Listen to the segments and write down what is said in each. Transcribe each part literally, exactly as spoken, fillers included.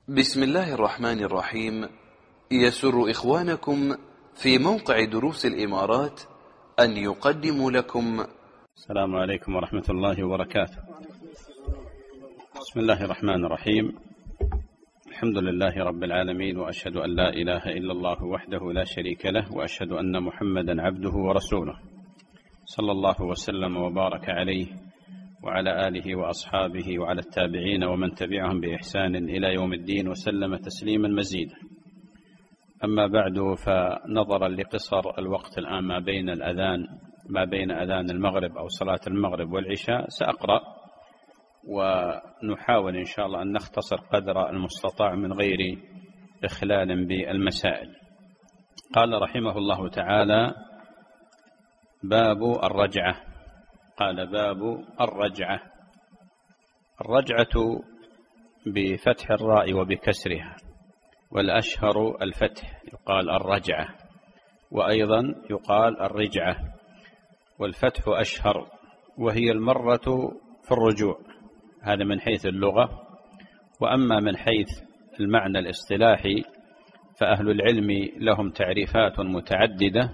بسم الله الرحمن الرحيم. يسر إخوانكم في موقع دروس الإمارات أن يقدموا لكم. السلام عليكم ورحمة الله وبركاته. بسم الله الرحمن الرحيم. الحمد لله رب العالمين، وأشهد أن لا إله إلا الله وحده لا شريك له، وأشهد أن محمدا عبده ورسوله، صلى الله وسلم وبارك عليه وعلى آله وأصحابه وعلى التابعين ومن تبعهم بإحسان إلى يوم الدين، وسلم تسليما مزيدا. أما بعد، فنظرا لقصر الوقت الآن ما بين الأذان ما بين أذان المغرب أو صلاة المغرب والعشاء، سأقرأ ونحاول إن شاء الله أن نختصر قدر المستطاع من غير إخلال بالمسائل. قال رحمه الله تعالى: باب الرجعة. قال: باب الرجعة. الرجعة بفتح الراء وبكسرها، والأشهر الفتح، يقال الرجعة، وأيضا يقال الرجعة، والفتح أشهر، وهي المرة في الرجوع. هذا من حيث اللغة. وأما من حيث المعنى الاصطلاحي فأهل العلم لهم تعريفات متعددة،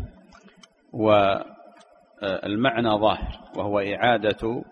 والمعنى ظاهر، وهو إعادة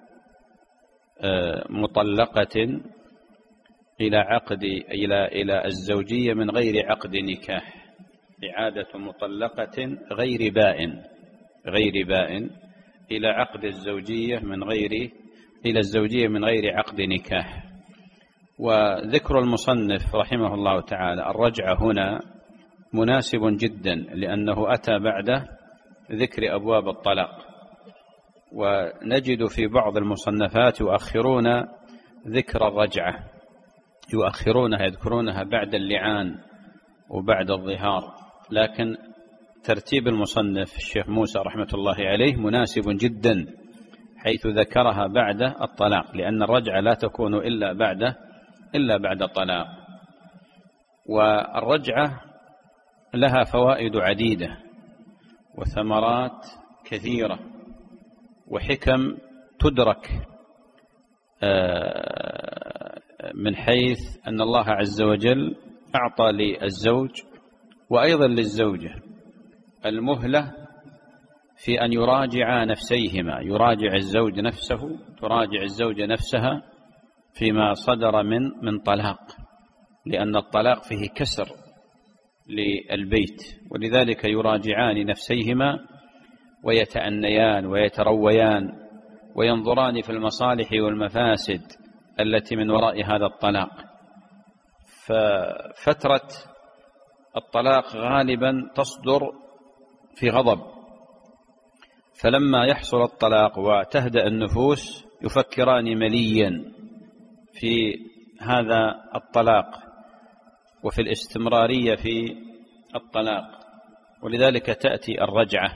مطلقة إلى عقد إلى إلى الزوجية من غير عقد نكاح. إعادة مطلقة غير بائن غير بائن إلى عقد الزوجية من غير إلى الزوجية من غير عقد نكاح. وذكر المصنف رحمه الله تعالى الرجعة هنا مناسب جدا، لأنه أتى بعد ذكر أبواب الطلاق، ونجد في بعض المصنفات يؤخرون ذكر الرجعة، يؤخرونها يذكرونها بعد اللعان وبعد الظهار، لكن ترتيب المصنف الشيخ موسى رحمة الله عليه مناسب جدا، حيث ذكرها بعد الطلاق، لأن الرجعة لا تكون إلا بعد إلا بعد الطلاق. والرجعة لها فوائد عديدة وثمرات كثيرة وحكم تدرك من حيث أن الله عز وجل أعطى للزوج وأيضا للزوجة المهلة في أن يراجع نفسيهما، يراجع الزوج نفسه، تراجع الزوجة نفسها فيما صدر من من طلاق، لأن الطلاق فيه كسر للبيت، ولذلك يراجعان نفسيهما ويتأنيان ويترويان وينظران في المصالح والمفاسد التي من وراء هذا الطلاق. ففترة الطلاق غالبا تصدر في غضب، فلما يحصل الطلاق وتهدأ النفوس يفكران مليا في هذا الطلاق وفي الاستمرارية في الطلاق، ولذلك تأتي الرجعة.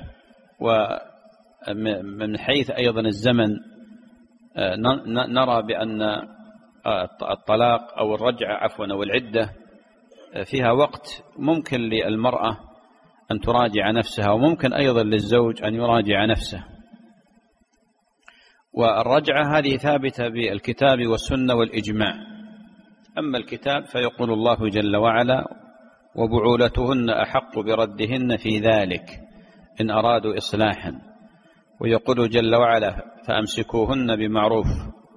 ومن حيث أيضا الزمن نرى بأن الطلاق أو الرجعة عفوا أو العدة فيها وقت ممكن للمرأة أن تراجع نفسها، وممكن أيضا للزوج أن يراجع نفسه. والرجعة هذه ثابتة بالكتاب والسنة والإجماع. أما الكتاب فيقول الله جل وعلا: وبعولتهن أحق بردهن في ذلك إن أرادوا إصلاحا. ويقول جل وعلا: فأمسكوهن بمعروف.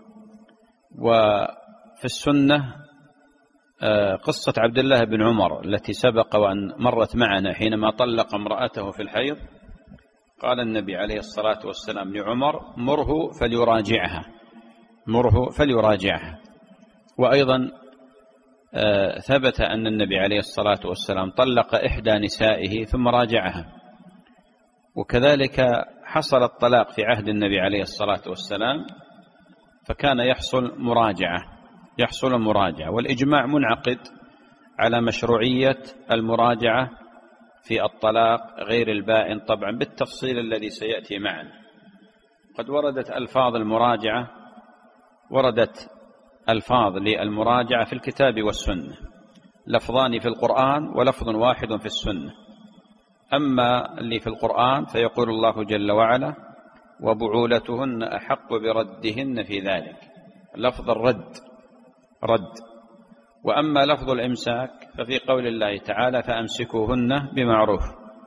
وفي السنة قصة عبد الله بن عمر التي سبق وأن مرت معنا، حينما طلق امرأته في الحيض قال النبي عليه الصلاة والسلام لعمر: مره فليراجعها مره فليراجعها. وأيضا ثبت أن النبي عليه الصلاة والسلام طلق إحدى نسائه ثم راجعها. وكذلك حصل الطلاق في عهد النبي عليه الصلاة والسلام، فكان يحصل مراجعة يحصل مراجعة والإجماع منعقد على مشروعية المراجعة في الطلاق غير البائن، طبعا بالتفصيل الذي سيأتي معنا. قد وردت ألفاظ المراجعة وردت ألفاظ للمراجعة في الكتاب والسنة، لفظان في القرآن ولفظ واحد في السنة. أما اللي في القرآن فيقول الله جل وعلا: وبعولتهن أحق بردهن في ذلك، لفظ الرد رد. وأما لفظ الإمساك ففي قول الله تعالى فأمسكوهن بمعروف.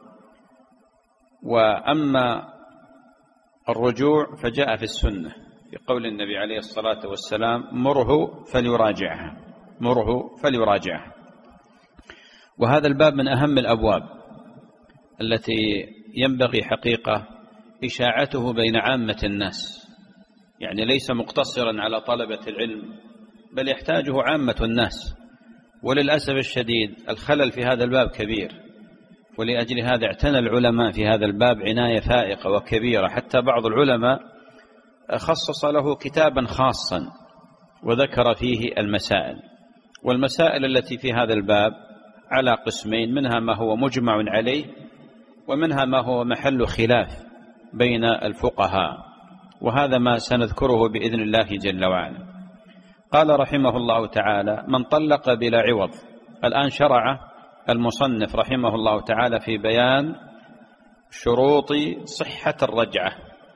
وأما الرجوع فجاء في السنة في قول النبي عليه الصلاة والسلام مره فليراجعها، مره فليراجعها. وهذا الباب من أهم الأبواب التي ينبغي حقيقة إشاعته بين عامة الناس، يعني ليس مقتصرا على طلبة العلم بل يحتاجه عامة الناس. وللأسف الشديد الخلل في هذا الباب كبير، ولأجل هذا اعتنى العلماء في هذا الباب عناية فائقة وكبيرة، حتى بعض العلماء خصص له كتابا خاصا وذكر فيه المسائل. والمسائل التي في هذا الباب على قسمين، منها ما هو مجمع عليه ومنها ما هو محل خلاف بين الفقهاء، وهذا ما سنذكره بإذن الله جل وعلا. قال رحمه الله تعالى من طلق بلا عوض. الآن شرع المصنف رحمه الله تعالى في بيان شروط صحة الرجعة،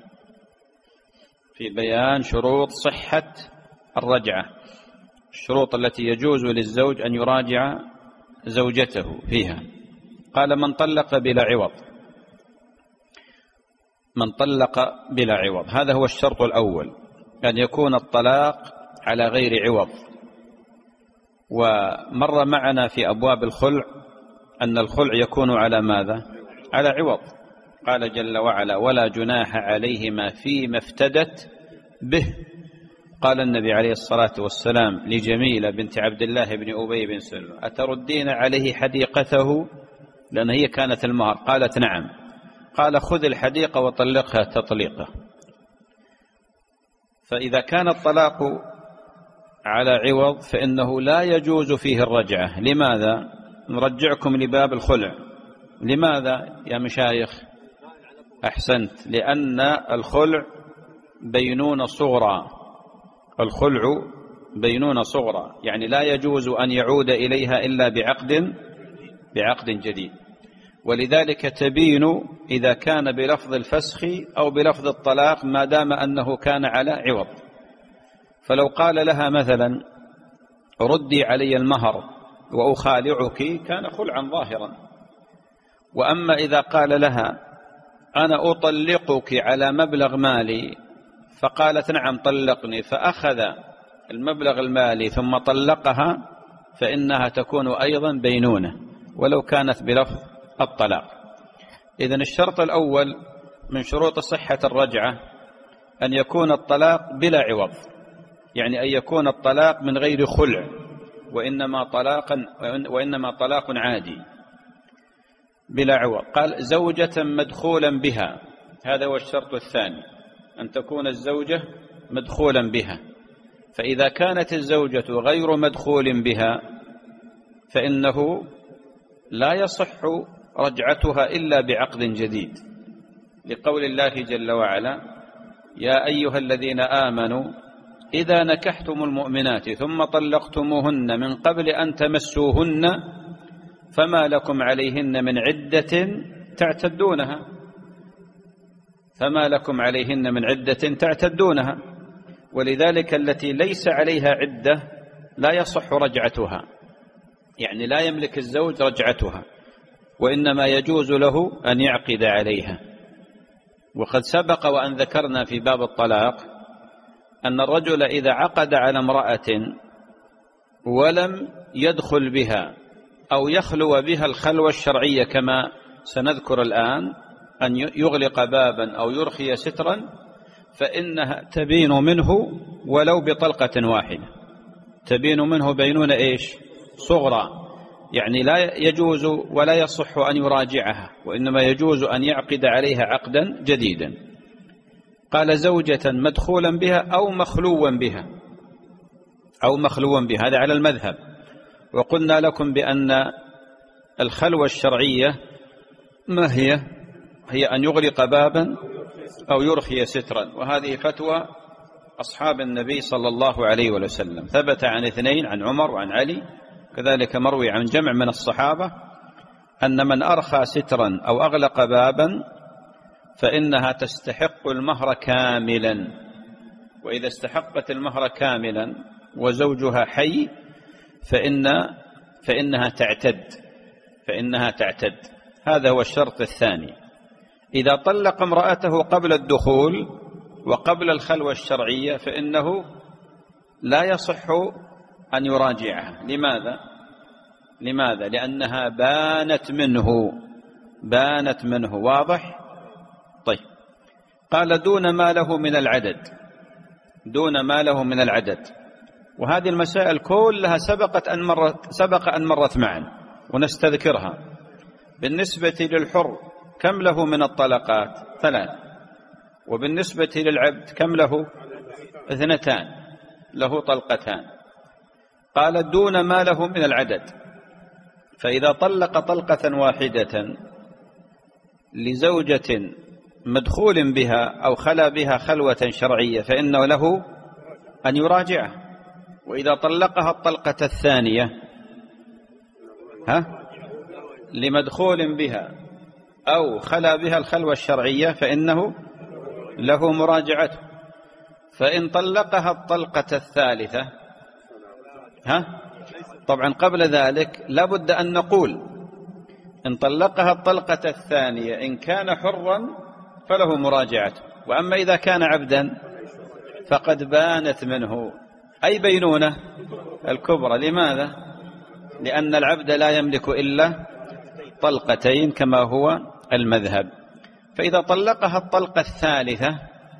في بيان شروط صحة الرجعة، الشروط التي يجوز للزوج أن يراجع زوجته فيها. قال من طلق بلا عوض، من طلق بلا عوض هذا هو الشرط الأول، أن يكون الطلاق على غير عوض. ومر معنا في أبواب الخلع أن الخلع يكون على ماذا؟ على عوض. قال جل وعلا ولا جناح عليهما فيما افتدت به. قال النبي عليه الصلاة والسلام لجميلة بنت عبد الله بن أبي بن سلول أتردين عليه حديقته، لأن هي كانت المهر، قالت نعم. قال خذ الحديقة وطلقها تطليقة. فإذا كان الطلاق على عوض فإنه لا يجوز فيه الرجعة. لماذا؟ نرجعكم لباب الخلع. لماذا يا مشايخ؟ أحسنت، لأن الخلع بينونة صغرى، الخلع بينونة صغرى، يعني لا يجوز أن يعود إليها إلا بعقد بعقد جديد. ولذلك تبين إذا كان بلفظ الفسخ أو بلفظ الطلاق ما دام أنه كان على عوض. فلو قال لها مثلا ردي علي المهر وأخالعك كان خلعا ظاهرا. وأما إذا قال لها أنا أطلقك على مبلغ مالي فقالت نعم طلقني، فأخذ المبلغ المالي ثم طلقها، فإنها تكون أيضا بينونة ولو كانت بلفظ الطلاق. إذن الشرط الأول من شروط صحة الرجعة أن يكون الطلاق بلا عوض، يعني أن يكون الطلاق من غير خلع وإنما طلاقا وإنما طلاق عادي بلا عوض. قال زوجة مدخولا بها، هذا هو الشرط الثاني، أن تكون الزوجة مدخولا بها. فإذا كانت الزوجة غير مدخول بها فإنه لا يصح رجعتها إلا بعقد جديد، لقول الله جل وعلا يا أيها الذين آمنوا إذا نكحتم المؤمنات ثم طلقتموهن من قبل أن تمسوهن فما لكم عليهن من عدة تعتدونها فما لكم عليهن من عدة تعتدونها. ولذلك التي ليس عليها عدة لا يصح رجعتها، يعني لا يملك الزوج رجعتها، وإنما يجوز له أن يعقد عليها. وقد سبق وأن ذكرنا في باب الطلاق أن الرجل إذا عقد على امرأة ولم يدخل بها أو يخلو بها الخلوة الشرعية كما سنذكر الآن، أن يغلق بابا أو يرخي سترا، فإنها تبين منه ولو بطلقة واحدة، تبين منه بينونة إيش؟ صغرى، يعني لا يجوز ولا يصح أن يراجعها، وإنما يجوز أن يعقد عليها عقدا جديدا. قال زوجة مدخولا بها أو مخلوا بها، أو مخلوا بها، هذا على المذهب. وقلنا لكم بأن الخلوة الشرعية ما هي؟ هي أن يغلق بابا أو يرخي سترا، وهذه فتوى أصحاب النبي صلى الله عليه وسلم، ثبت عن اثنين، عن عمر وعن علي، كذلك مروي عن جمع من الصحابة أن من أرخى سترا أو أغلق بابا فإنها تستحق المهر كاملا. وإذا استحقت المهر كاملا وزوجها حي فإن فإنها تعتد فإنها تعتد هذا هو الشرط الثاني. إذا طلق امرأته قبل الدخول وقبل الخلوة الشرعية فإنه لا يصح أن يراجعها. لماذا؟ لماذا؟ لأنها بانت منه بانت منه واضح؟ طيب، قال دون ما له من العدد دون ما له من العدد وهذه المسائل كلها سبقت أن مرت سبق أن مرت معا ونستذكرها. بالنسبة للحر كم له من الطلقات؟ ثلاث. وبالنسبة للعبد كم له؟ اثنتان، له طلقتان. قال دون ما له من العدد، فإذا طلق طلقة واحدة لزوجة مدخول بها أو خلا بها خلوة شرعية فإنه له أن يراجعه. وإذا طلقها الطلقة الثانية ها لمدخول بها أو خلا بها الخلوة الشرعية فإنه له مراجعته. فإن طلقها الطلقة الثالثة ها طبعا قبل ذلك لابد أن نقول إن طلقها الطلقة الثانية إن كان حرا فله مراجعته، وأما إذا كان عبدا فقد بانت منه أي بينونة الكبرى. لماذا؟ لأن العبد لا يملك إلا طلقتين كما هو المذهب. فإذا طلقها الطلقة الثالثة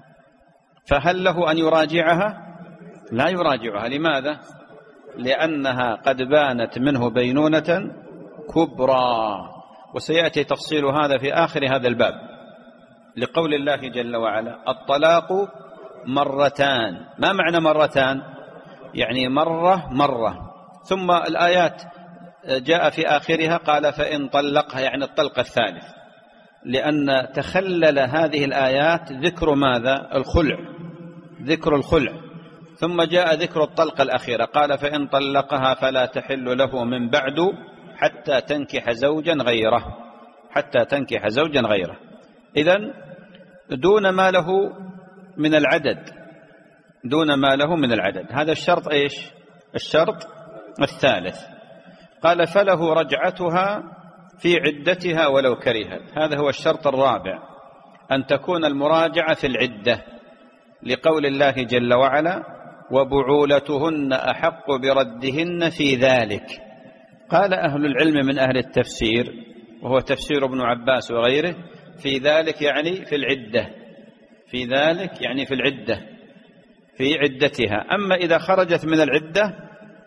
فهل له أن يراجعها؟ لا يراجعها. لماذا؟ لأنها قد بانت منه بينونة كبرى، وسيأتي تفصيل هذا في آخر هذا الباب لقول الله جل وعلا الطلاق مرتان. ما معنى مرتان؟ يعني مرة مرة، ثم الآيات جاء في آخرها قال فإن طلقها يعني الطلقة الثالث، لأن تخلل هذه الآيات ذكر ماذا؟ الخلع، ذكر الخلع، ثم جاء ذكر الطلقة الأخيرة قال فإن طلقها فلا تحل له من بعد حتى تنكح زوجا غيره حتى تنكح زوجا غيره. إذن دون ما له من العدد دون ما له من العدد هذا الشرط إيش؟ الشرط الثالث. قال فله رجعتها في عدتها ولو كرهت. هذا هو الشرط الرابع، أن تكون المراجعة في العدة لقول الله جل وعلا وبعولتهن أحق بردهن في ذلك. قال أهل العلم من أهل التفسير وهو تفسير ابن عباس وغيره في ذلك يعني في العدة في ذلك يعني في العدة في عدتها. أما إذا خرجت من العدة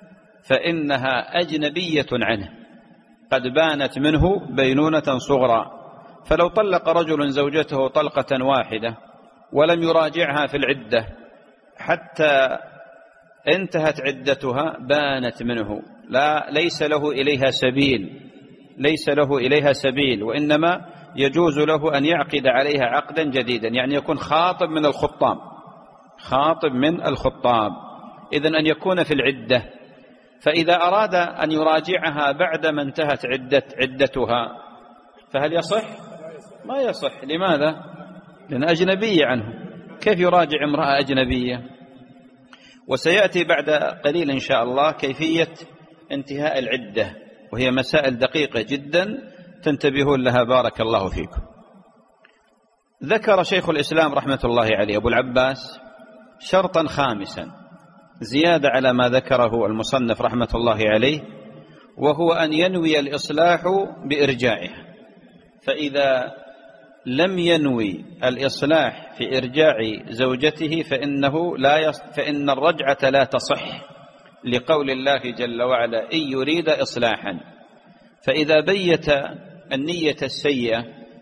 فإنها أجنبية عنه قد بانت منه بينونة صغرى. فلو طلق رجل زوجته طلقة واحدة ولم يراجعها في العدة حتى انتهت عدتها بانت منه، لا ليس له إليها سبيل ليس له إليها سبيل وإنما يجوز له أن يعقد عليها عقدا جديدا، يعني يكون خاطب من الخطاب خاطب من الخطاب إذن أن يكون في العدة. فإذا أراد أن يراجعها بعدما انتهت عدة عدتها فهل يصح؟ ما يصح. لماذا؟ لأن أجنبية عنه، كيف يراجع امرأة أجنبية؟ وسيأتي بعد قليل إن شاء الله كيفية انتهاء العدة، وهي مسائل دقيقة جدا تنتبهون لها بارك الله فيكم. ذكر شيخ الإسلام رحمة الله عليه أبو العباس شرطا خامسا زيادة على ما ذكره المصنف رحمة الله عليه، وهو أن ينوي الإصلاح بإرجاعها. فإذا لم ينوي الإصلاح في إرجاع زوجته فإنه لا يص... فإن الرجعة لا تصح لقول الله جل وعلا إن يريد إصلاحا. فإذا بيت النية السيئة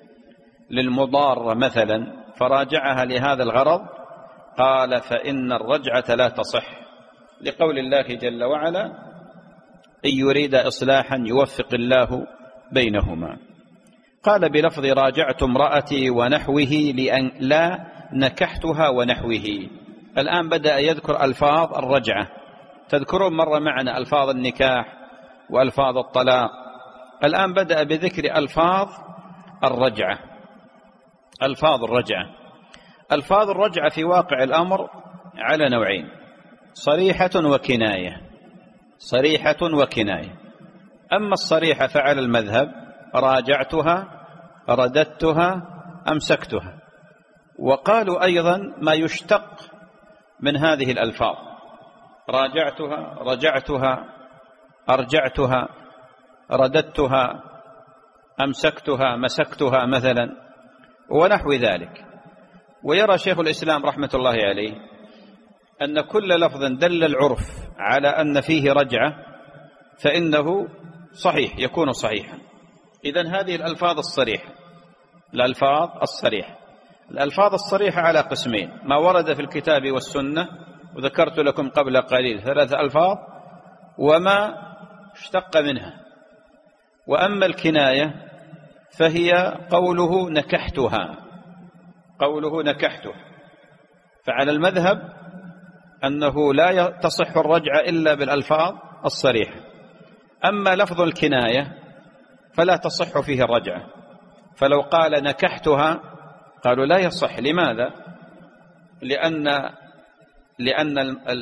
للمضارة مثلا فراجعها لهذا الغرض قال فإن الرجعة لا تصح لقول الله جل وعلا إن يريد إصلاحا يوفق الله بينهما. قال بلفظ راجعت امرأتي ونحوه لأن لا نكحتها ونحوه. الآن بدأ يذكر ألفاظ الرجعة. تذكرون مرة معنا ألفاظ النكاح وألفاظ الطلاق، الآن بدأ بذكر ألفاظ الرجعة. ألفاظ الرجعة ألفاظ الرجعة في واقع الأمر على نوعين، صريحة وكناية. صريحة وكناية. أما الصريحة فعلى المذهب راجعتها، رددتها، أمسكتها. وقالوا أيضا ما يشتق من هذه الألفاظ: راجعتها، رجعتها، أرجعتها، رددتها، أمسكتها، مسكتها مثلا، ونحو ذلك. ويرى شيخ الإسلام رحمة الله عليه أن كل لفظ دل العرف على أن فيه رجعة فإنه صحيح، يكون صحيحا. إذن هذه الألفاظ الصريحة، الألفاظ الصريحة الألفاظ الصريحة على قسمين: ما ورد في الكتاب والسنة، وذكرت لكم قبل قليل ثلاث ألفاظ، وما اشتق منها. وأما الكناية فهي قوله نكحتها، قوله نكحتها. فعلى المذهب أنه لا تصح الرجعة إلا بالألفاظ الصريحة. أما لفظ الكناية فلا تصح فيه الرجعة، فلو قال نكحتها قالوا لا يصح. لماذا؟ لأن لأن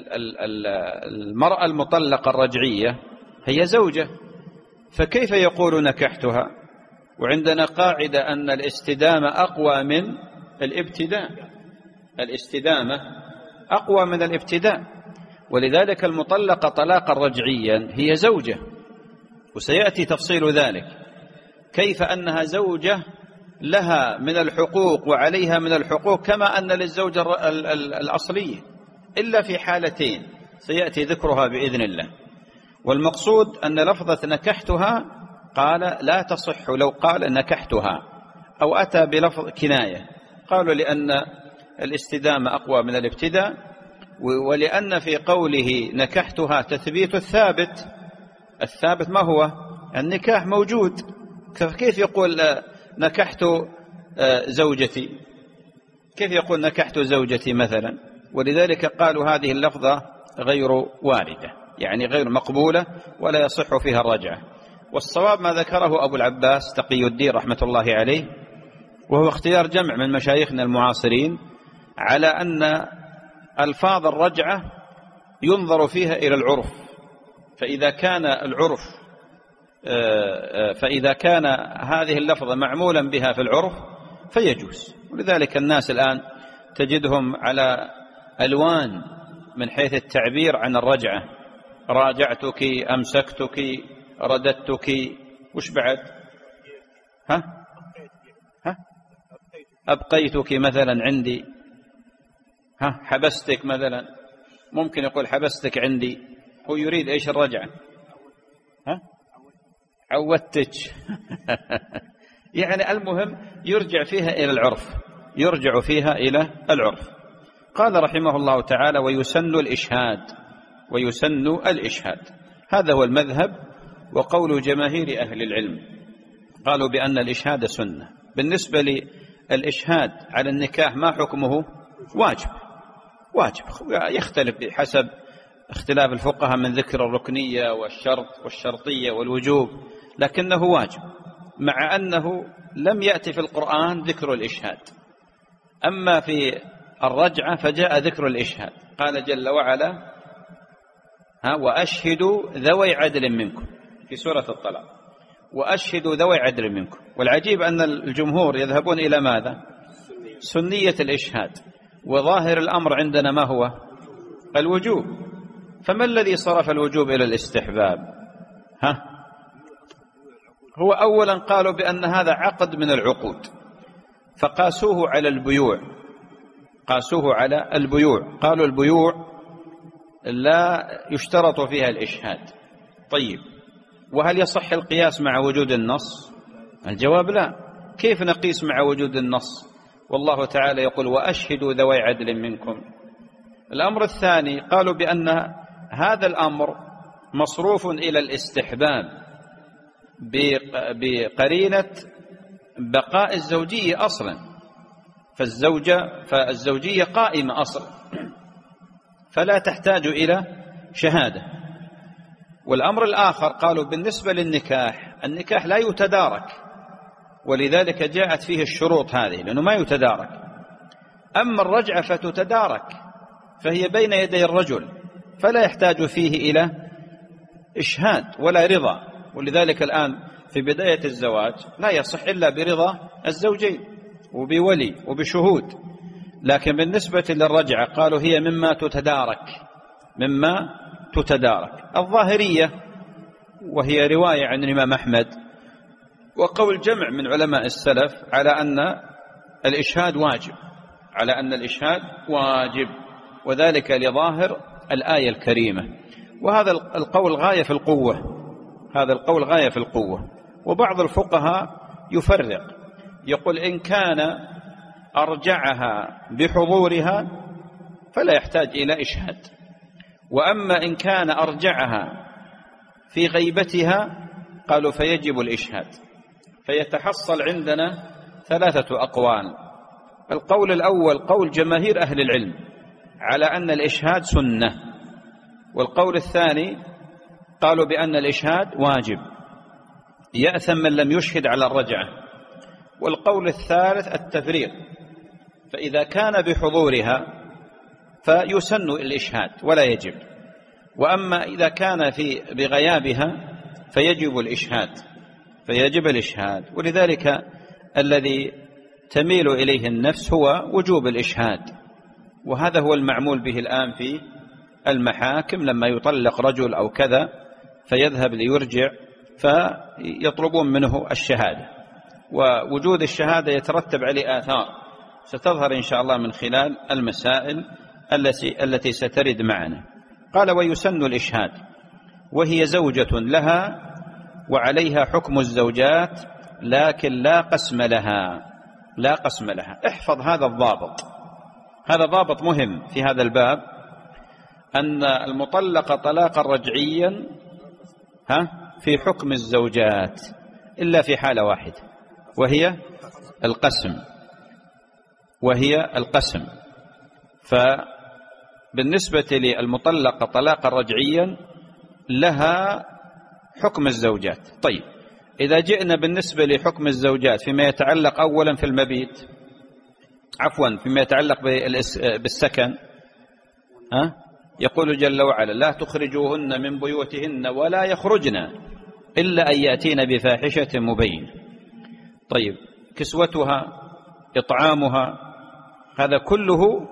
المرأة المطلقة الرجعية هي زوجة، فكيف يقول نكحتها؟ وعندنا قاعدة أن الاستدامة أقوى من الابتداء، الاستدامة أقوى من الابتداء، ولذلك المطلقة طلاقا رجعيا هي زوجة، وسيأتي تفصيل ذلك، كيف أنها زوجة لها من الحقوق وعليها من الحقوق كما أن للزوجة الأصلية، إلا في حالتين سيأتي ذكرها بإذن الله. والمقصود أن لفظة نكحتها قال لا تصح لو قال نكحتها أو أتى بلفظ كناية. قالوا لأن الاستدامة أقوى من الابتداء، ولأن في قوله نكحتها تثبيت الثابت. الثابت ما هو؟ النكاح موجود، كيف يقول نكحت زوجتي؟ كيف يقول نكحت زوجتي مثلا؟ ولذلك قالوا هذه اللفظة غير واردة، يعني غير مقبولة ولا يصح فيها الرجعة. والصواب ما ذكره أبو العباس تقي الدين رحمة الله عليه، وهو اختيار جمع من مشايخنا المعاصرين، على أن ألفاظ الرجعة ينظر فيها إلى العرف، فإذا كان العرف فإذا كان هذه اللفظة معمولا بها في العرف فيجوز. ولذلك الناس الآن تجدهم على ألوان من حيث التعبير عن الرجعة: راجعتك، أمسكتك، رددتك، وش بعد؟ ها؟ ها؟ أبقيتك مثلا عندي، ها؟ حبستك مثلا، ممكن يقول حبستك عندي، هو يريد إيش الرجعة؟ ها؟ عودتك. يعني المهم يرجع فيها إلى العرف، يرجع فيها إلى العرف. قال رحمه الله تعالى: ويسن الإشهاد، ويسن الإشهاد. هذا هو المذهب وقول جماهير أهل العلم، قالوا بأن الإشهاد سنة. بالنسبة للإشهاد على النكاح ما حكمه؟ واجب، واجب، يختلف بحسب اختلاف الفقهاء من ذكر الركنية والشرط والشرطية والوجوب، لكنه واجب، مع أنه لم يأتي في القرآن ذكر الإشهاد. أما في الرجعة فجاء ذكر الإشهاد، قال جل وعلا: ها وأشهدوا ذوي عدل منكم، في سورة الطلاق، وأشهدوا ذوي عدل منكم. والعجيب أن الجمهور يذهبون إلى ماذا؟ سنية الإشهاد، وظاهر الأمر عندنا ما هو؟ الوجوب. فما الذي صرف الوجوب إلى الاستحباب؟ ها؟ هو أولا قالوا بأن هذا عقد من العقود، فقاسوه على البيوع، قاسوه على البيوع، قالوا البيوع لا يشترط فيها الإشهاد. طيب، وهل يصح القياس مع وجود النص؟ الجواب لا. كيف نقيس مع وجود النص والله تعالى يقول: وأشهدوا ذوي عدل منكم؟ الأمر الثاني قالوا بأن هذا الأمر مصروف إلى الاستحباب بقرينة بقاء الزوجية أصلا، فالزوجة فالزوجية قائمة أصلا، فلا تحتاج إلى شهادة. والأمر الآخر قالوا بالنسبة للنكاح، النكاح لا يتدارك، ولذلك جاءت فيه الشروط هذه، لأنه ما يتدارك. أما الرجعة فتتدارك، فهي بين يدي الرجل، فلا يحتاج فيه إلى إشهاد ولا رضا. ولذلك الآن في بداية الزواج لا يصح إلا برضا الزوجين وبولي وبشهود. لكن بالنسبة للرجعة قالوا هي مما تتدارك مما تتدارك. الظاهرية وهي رواية عن الإمام أحمد وقول جمع من علماء السلف على أن الإشهاد واجب على أن الإشهاد واجب وذلك لظاهر الآية الكريمة. وهذا القول غاية في القوة هذا القول غاية في القوة. وبعض الفقهاء يفرق يقول إن كان أرجعها بحضورها فلا يحتاج إلى إشهاد، وأما إن كان أرجعها في غيبتها قالوا فيجب الإشهاد. فيتحصل عندنا ثلاثة أقوال. القول الأول قول جماهير أهل العلم على أن الإشهاد سنة، والقول الثاني قالوا بأن الإشهاد واجب يأثم من لم يشهد على الرجعة، والقول الثالث التفريق، فإذا كان بحضورها فيسن الإشهاد ولا يجب، وأما إذا كان في بغيابها فيجب الإشهاد فيجب الإشهاد. ولذلك الذي تميل إليه النفس هو وجوب الإشهاد، وهذا هو المعمول به الآن في المحاكم لما يطلق رجل أو كذا فيذهب ليرجع فيطلبون منه الشهادة، ووجود الشهادة يترتب عليه آثار ستظهر إن شاء الله من خلال المسائل التي التي سترد معنا. قال ويسن الإشهاد وهي زوجة لها وعليها حكم الزوجات لكن لا قسم لها لا قسم لها. احفظ هذا الضابط، هذا ضابط مهم في هذا الباب، أن المطلقة طلاقا رجعيا ها في حكم الزوجات إلا في حالة واحدة وهي القسم وهي القسم فبالنسبة للمطلقة طلاقا رجعيا لها حكم الزوجات. طيب إذا جئنا بالنسبة لحكم الزوجات فيما يتعلق أولا في المبيت عفوا فيما يتعلق بالسكن ها يقول جل وعلا لا تخرجوهن من بيوتهن ولا يخرجن إلا أن يأتين بفاحشة مبينة. طيب كسوتها إطعامها هذا كله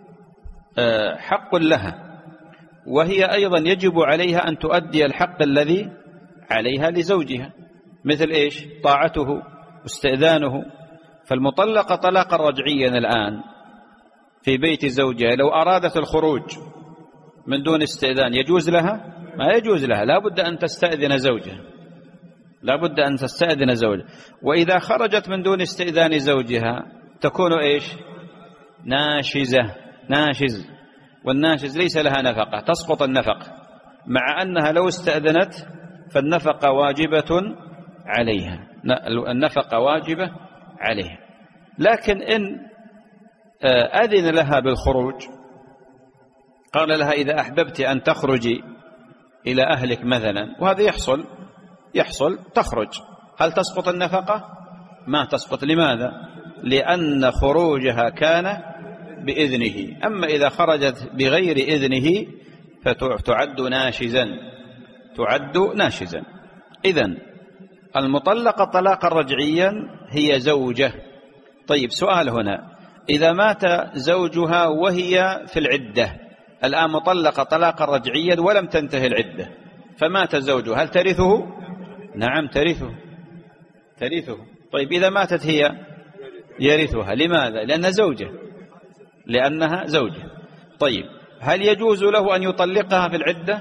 حق لها، وهي أيضا يجب عليها أن تؤدي الحق الذي عليها لزوجها، مثل إيش؟ طاعته واستئذانه. فالمطلقة طلاقا رجعيا الآن في بيت زوجها لو أرادت الخروج من دون استئذان يجوز لها؟ ما يجوز لها، لا بد أن تستأذن زوجها لا بد أن تستأذن زوجها. وإذا خرجت من دون استئذان زوجها تكون إيش؟ ناشزة ناشز، والناشز ليس لها نفقة، تسقط النفقة، مع أنها لو استأذنت فالنفقة واجبة عليها النفقة واجبة عليها. لكن إن أذن لها بالخروج قال لها إذا أحببت أن تخرجي إلى أهلك مثلا، وهذا يحصل يحصل تخرج، هل تسقط النفقة؟ ما تسقط. لماذا؟ لأن خروجها كان بإذنه، أما إذا خرجت بغير إذنه فتعد ناشزا تعد ناشزا. إذن المطلقة طلاقا رجعيا هي زوجة. طيب سؤال هنا، إذا مات زوجها وهي في العدة الآن مطلقة طلاقا رجعيا ولم تنتهي العدة فمات زوجها، هل ترثه؟ نعم ترثه ترثه. طيب إذا ماتت هي يرثها، لماذا؟ لأنها زوجة لأنها زوجة. طيب هل يجوز له أن يطلقها في العدة؟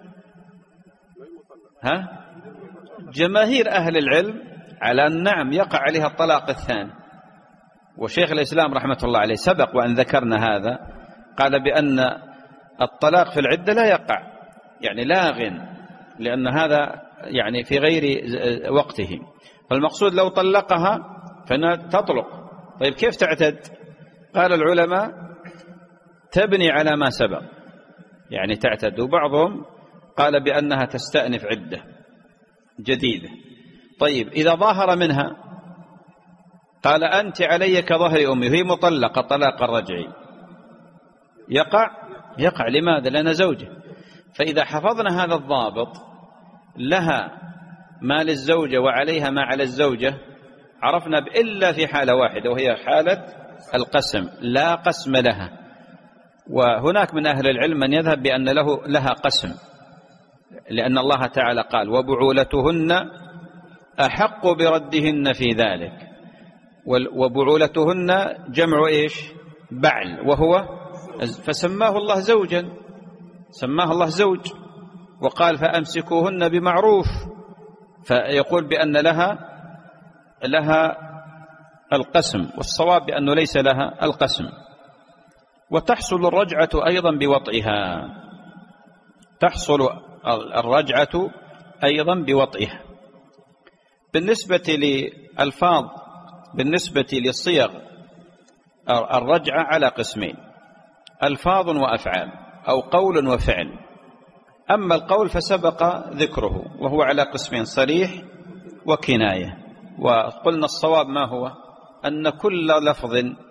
ها؟ جماهير أهل العلم على أن نعم يقع عليها الطلاق الثاني، وشيخ الإسلام رحمة الله عليه سبق وأن ذكرنا هذا قال بأن الطلاق في العدة لا يقع، يعني لاغ، لأن هذا يعني في غير وقته. فالمقصود لو طلقها فإنها تطلق. طيب كيف تعتد؟ قال العلماء تبني على ما سبق، يعني تعتد. وبعضهم قال بأنها تستأنف عدة جديدة. طيب إذا ظاهر منها قال أنت علي كظهر أمي، وهي مطلقة طلاق الرجعي، يقع يقع لماذا؟ لأن زوجة. فإذا حفظنا هذا الضابط لها ما للزوجة وعليها ما على الزوجة عرفنا إلا في حالة واحدة، وهي حالة القسم، لا قسم لها. وهناك من أهل العلم من يذهب بأن له لها قسم، لأن الله تعالى قال وبعولتهن أحق بردهن في ذلك، وبعولتهن جمع إيش؟ بعل، وهو فسماه الله زوجا، سماه الله زوج، وقال فأمسكوهن بمعروف، فيقول بأن لها لها القسم، والصواب بأنه ليس لها القسم. وتحصل الرجعة أيضا بوطئها، تحصل الرجعة أيضا بوطئها. بالنسبة للألفاظ، بالنسبة للصيغ الرجعة على قسمين: ألفاظ وأفعال، أو قول وفعل. أما القول فسبق ذكره وهو على قسمين: صريح وكناية. وقلنا الصواب ما هو؟ أن كل لفظ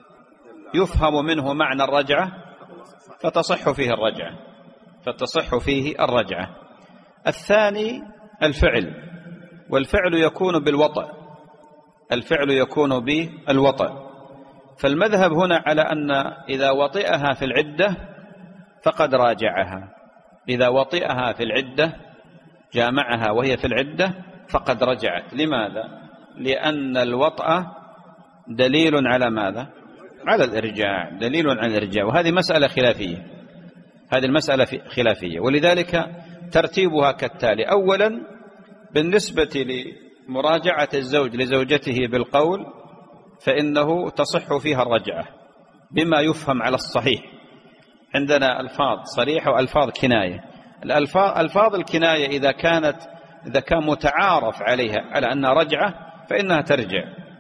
يفهم منه معنى الرجعة فتصح فيه الرجعة، فتصح فيه الرجعة. الثاني الفعل، والفعل يكون بالوطأ، الفعل يكون بالوطأ. فالمذهب هنا على أن إذا وطئها في العدة فقد راجعها، إذا وطئها في العدة جامعها وهي في العدة فقد رجعت. لماذا؟ لأن الوطأ دليل على ماذا؟ على الإرجاع، دليل على الإرجاع. وهذه مسألة خلافية، هذه المسألة خلافية، ولذلك ترتيبها كالتالي: أولا بالنسبة لمراجعة الزوج لزوجته بالقول فإنه تصح فيها الرجعة بما يفهم على الصحيح. عندنا ألفاظ صريحة وألفاظ كناية. الألفاظ ألفاظ الكناية إذا كانت إذا كان متعارف عليها على أنها رجعة فإنها ترجع.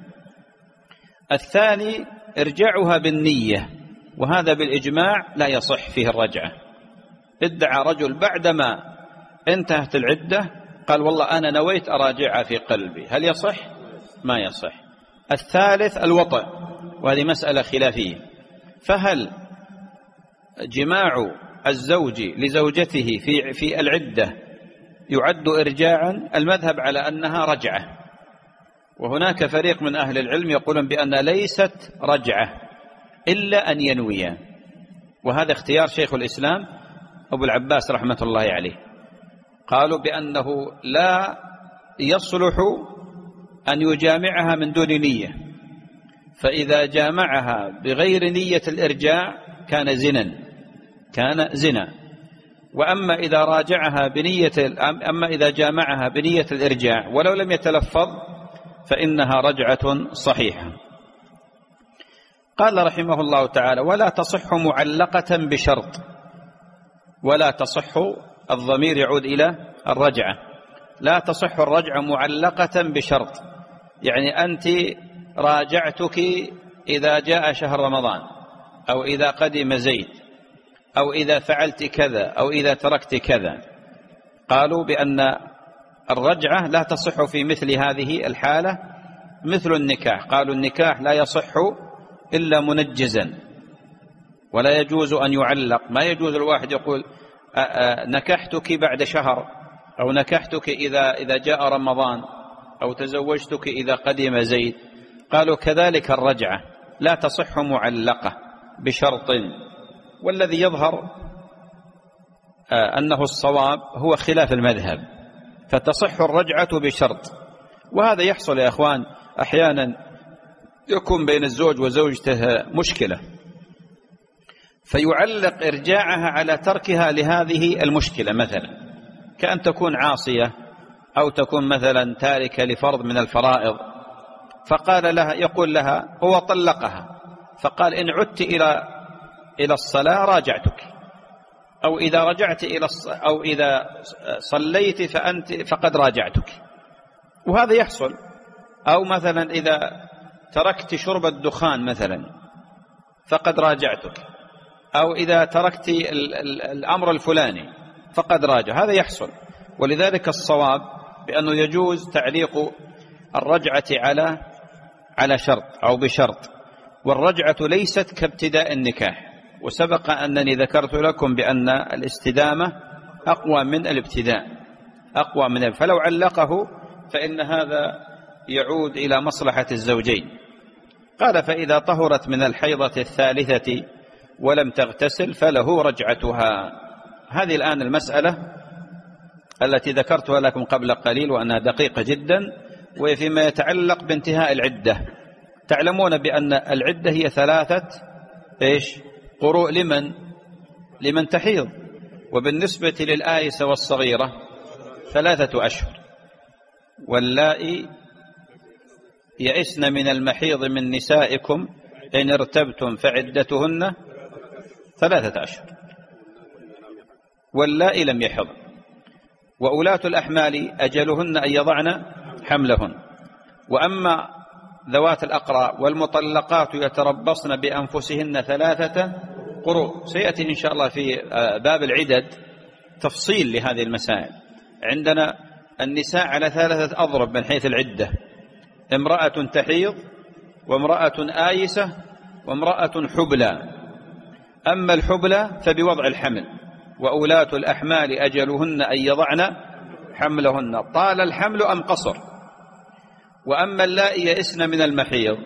الثاني ارجاعها بالنية، وهذا بالإجماع لا يصح فيه الرجعة. ادعى رجل بعدما انتهت العدة قال والله أنا نويت أراجعها في قلبي، هل يصح؟ ما يصح. الثالث الوطأ، وهذه مسألة خلافية، فهل جماع الزوج لزوجته في في العدة يعد إرجاعا؟ المذهب على أنها رجعة، وهناك فريق من أهل العلم يقولون بأن ليست رجعة إلا أن ينويا، وهذا اختيار شيخ الإسلام أبو العباس رحمة الله عليه. قالوا بأنه لا يصلح أن يجامعها من دون نية، فإذا جامعها بغير نية الإرجاع كان زنا، كان زنا. وأما إذا راجعها بنية أما إذا جامعها بنية الإرجاع ولو لم يتلفظ فإنها رجعة صحيحة. قال رحمه الله تعالى: ولا تصح معلقة بشرط. ولا تصح، الضمير يعود إلى الرجعة، لا تصح الرجعة معلقة بشرط، يعني أنت راجعتك إذا جاء شهر رمضان، أو إذا قدم زيد، أو إذا فعلت كذا، أو إذا تركت كذا. قالوا بأن الرجعة لا تصح في مثل هذه الحالة مثل النكاح. قالوا النكاح لا يصح إلا منجزا، ولا يجوز أن يعلق. ما يجوز الواحد يقول نكحتك بعد شهر، أو نكحتك إذا إذا جاء رمضان، أو تزوجتك إذا قدم زيد. قالوا كذلك الرجعة لا تصح معلقة بشرط، والذي يظهر أنه الصواب هو خلاف المذهب، فتصح الرجعة بشرط. وهذا يحصل يا أخوان أحيانا، يكون بين الزوج وزوجته مشكلة فيعلق إرجاعها على تركها لهذه المشكلة، مثلا كأن تكون عاصية أو تكون مثلا تاركة لفرض من الفرائض، فقال لها يقول لها هو طلقها فقال إن عدت إلى إلى الصلاة راجعتك، أو إذا رجعت إلى أو إذا صليت فأنت فقد راجعتك. وهذا يحصل. أو مثلا إذا تركت شرب الدخان مثلا فقد راجعتك، أو إذا تركت الأمر الفلاني فقد راجع. هذا يحصل. ولذلك الصواب بأنه يجوز تعليق الرجعة على على شرط أو بشرط، والرجعة ليست كابتداء النكاح. وسبق أنني ذكرت لكم بأن الاستدامة أقوى من الابتداء. أقوى من فلو علقه فإن هذا يعود إلى مصلحة الزوجين. قال فإذا طهرت من الحيضة الثالثة ولم تغتسل فله رجعتها. هذه الآن المسألة التي ذكرتها لكم قبل قليل وأنها دقيقة جدا، وفيما يتعلق بانتهاء العدة. تعلمون بأن العدة هي ثلاثة إيش قروء لمن لمن تحيض، وبالنسبة للآيسة والصغيرة ثلاثة أشهر. واللائي يئسن من المحيض من نسائكم إن ارتبتم فعدتهن ثلاثة أشهر، واللائي لم يحض. وأولاة الأحمال أجلهن أن يضعن حملهن. وأما ذوات الأقراء والمطلقات يتربصن بأنفسهن ثلاثة قروء. سيأتي إن شاء الله في باب العدد تفصيل لهذه المسائل. عندنا النساء على ثلاثة أضرب من حيث العدة: امرأة تحيض، وامرأة آيسة، وامرأة حبلى. أما الحبلى فبوضع الحمل. وأولاة الأحمال أجلهن أن يضعن حملهن طال الحمل أم قصر. وأما اللائي يئسن من المحيض